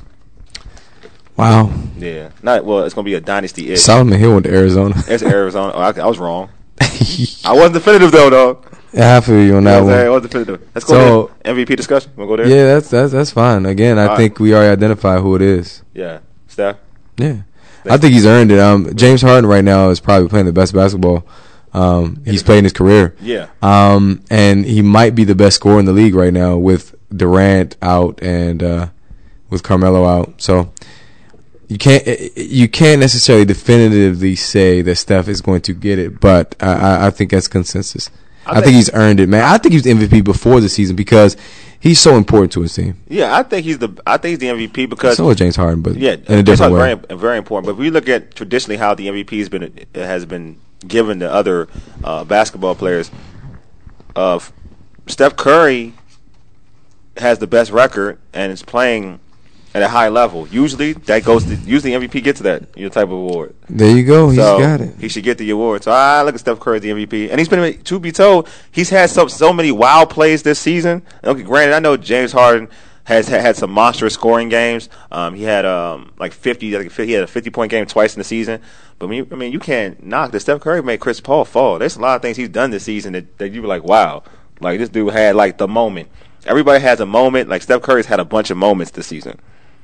Wow. Yeah, not well. It's going to be a dynasty. Solomon Hill went to Arizona. It's Arizona. Oh, I, I was wrong. I wasn't definitive though, though. Yeah, I feel you on You that know what I'm saying? I one. wasn't definitive. Let's go So- to M V P discussion. We'll go there. Yeah, that's that's that's fine. Again, I All think we already identified who it is. Yeah, Steph. Yeah, I think he's earned it. Um, James Harden right now is probably playing the best basketball um, he's played in his career. Yeah. Um, and he might be the best scorer in the league right now with Durant out and uh, with Carmelo out. So you can't you can't necessarily definitively say that Steph is going to get it, but I, I, I think that's consensus. I, I think, think- he's earned it, man. I think he was the M V P before the season because he's so important to his team. Yeah, I think he's the I think he's the M V P because So is James Harden, but yeah, in a that's different way. very very important. But if we look at traditionally how the M V P has been has been given to other uh, basketball players, uh, Steph Curry has the best record and is playing at a high level. Usually that goes to, usually M V P gets that you know, type of award. There you go. He's So got it. he should get the award. So I look at Steph Curry as the M V P, and he's been. To be told, he's had so so many wild plays this season. Okay, granted, I know James Harden has had, had some monstrous scoring games. Um, he had um like fifty. Like he had a fifty point game twice in the season. But I mean, I mean, you can't knock that Steph Curry made Chris Paul fall. There's a lot of things he's done this season that, that you were like, wow, like this dude had like the moment. Everybody has a moment. Like Steph Curry's had a bunch of moments this season.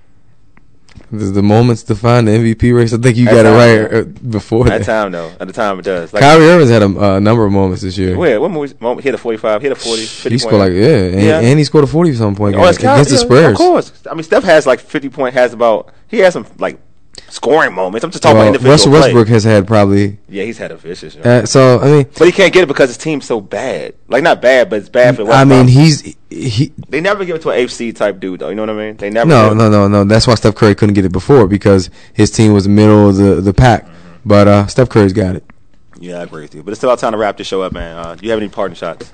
Does the moments define the M V P race? I think you At got it time, right uh, before At that. time though, at the time it does. Like, Kyrie Irving's had a uh, number of moments this year. where what movies, moment, he hit a forty-five, he hit a forty, fifty He point scored like yeah, and, Yeah. and he scored a forty some point Oh, game it's Kyrie, against the yeah, Spurs. Of course. I mean, Steph has like fifty point. Has about he has some like scoring moments. I'm just talking Well, about individual Russell play. Westbrook has had probably. Yeah, he's had a vicious. You know? Uh, so I mean, but he can't get it because his team's so bad. Like not bad, but it's bad for. I mean, Westbrook. he's he. They never give it to an A F C type dude though. You know what I mean? They never. No, give it- no, no, no. That's why Steph Curry couldn't get it before because his team was middle of the the pack. Mm-hmm. But uh, Steph Curry's got it. Yeah, I agree with you. But it's still time to wrap this show up, man. Uh, do you have any parting shots?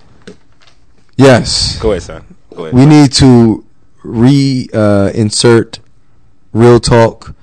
Yes. Go ahead, son. Go ahead. We need to re uh, insert real talk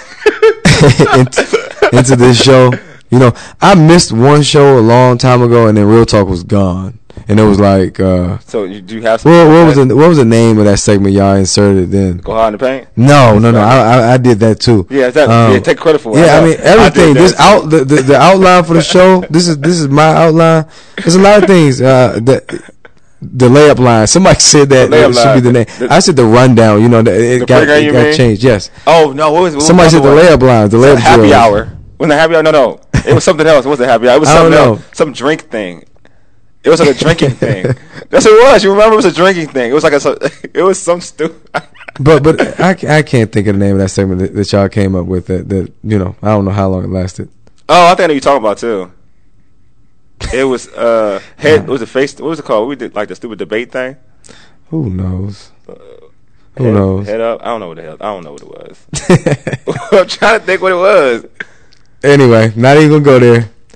into, into this show. You know, I missed one show a long time ago, and then real talk was gone. And it was like, uh, So you, do you have some? what, what was the what was the name of that segment y'all inserted then? Go hard in the paint. No, no, no. I I, I did that too. Yeah, that, Um, yeah, take credit for it. Yeah, I know. mean everything. did that This too. out the, the the outline for the show. This is this is my outline. There's a lot of things. Uh, that the layup line. Somebody said that The layup it should line. be the name. The- I said the rundown. You know, that it The got, pregame, it you got mean? changed. Yes. Oh no! What was, what was Somebody said the other one? layup lines. The Was layup it happy drills. hour. Wasn't it happy hour? No, no. It was something else. It wasn't happy hour. It was I don't something know. else. Some drink thing. It was like a drinking thing. That's what it was. You remember? It was a drinking thing. It was like a. so- It was some stupid. But but I, I can't think of the name of that segment that, that y'all came up with. That, that you know I don't know how long it lasted. Oh, I think I know you're talking about too. It was uh head. Was it face? What was it called? We did like the stupid debate thing. Who knows? Who Head- knows? Head up. I don't know what the hell. I don't know what it was. I'm trying to think what it was. Anyway, not even gonna go there.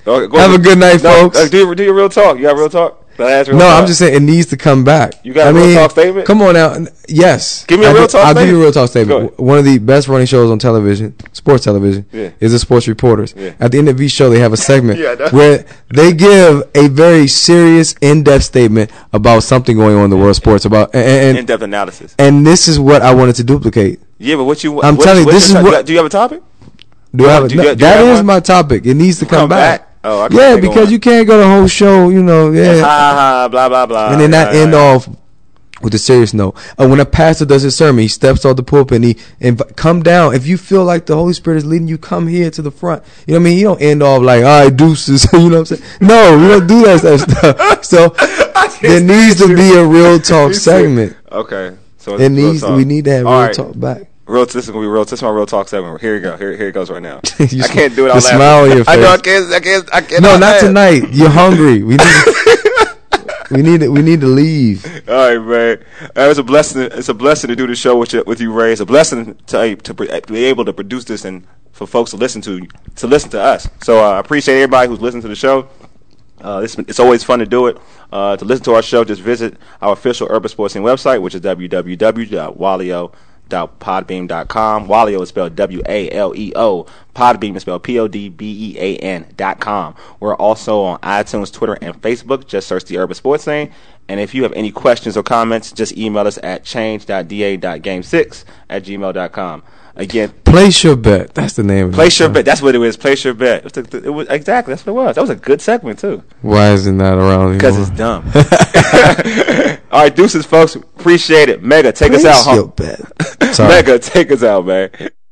Oh, go Have ahead. a good night, no, folks. Uh, do, your, do your real talk. You got real talk? The last real No, talk? I'm just saying it needs to come back. You got I a real mean, talk statement? Come on now. Yes. Give me a I real do- talk I'll statement. give you a real talk Go statement. ahead. One of the best running shows on television, sports television, Yeah. is the Sports Reporters. Yeah. At the end of each show, they have a segment Yeah, I know. where they give a very serious, in-depth statement about something going on in the world of sports. About and, and, In-depth analysis. and this is what I wanted to duplicate. Yeah, but what you? I'm what, telling you, what's this your is to- what- Do you have a topic? Do I have a, do you no, got- do you that have is one? my topic. It needs to come, Come back? Oh, I can't yeah, think of because one. you can't go the whole show, you know, yeah, Ha ha, blah blah blah. and then not Yeah, end yeah. off with a serious note. Uh, when a pastor does his sermon, he steps off the pulpit and he inv- come down. If you feel like the Holy Spirit is leading you, come here to the front. You know what I mean? You don't end off like, all right, deuces. You know what I'm saying? No, we don't do that stuff. So there needs to be a real talk segment. Okay, so It real needs. talk. We need to have real All right. talk back. Real, this is gonna be real. This is my real talk segment. Here you go. Here, here it goes right now. You I can't do it. the I'll smile on your I know. I face. can't. I can't. I can't. No, not laugh. tonight. You're hungry. We need. we need. To, we need to leave. All right, man. Uh, it's a blessing. It's a blessing to do the show with you, with you, Ray. It's a blessing to to be able to produce this and for folks to listen to to listen to us. So uh, I appreciate everybody who's listening to the show. Uh, it's, it's always fun to do it. Uh, to listen to our show, just visit our official Urban Sports Scene website, which is w w w dot walio dot podbeam dot com. Walio is spelled W A L E O. Podbeam is spelled P O D B E A N dot com. We're also on iTunes, Twitter, and Facebook. Just search the Urban Sports Scene. And if you have any questions or comments, just email us at change dot d a dot game six at gmail dot com. Again, Place your bet. That's the name. place of your it. bet. That's what it is. Place your bet. It was, it was, exactly. That's what it was. That was a good segment, too. Why is it not around Because anymore? it's dumb. All right, deuces, folks. Appreciate it. Mega, take Place us out. your Huh? bet. Sorry. Mega, take us out, man.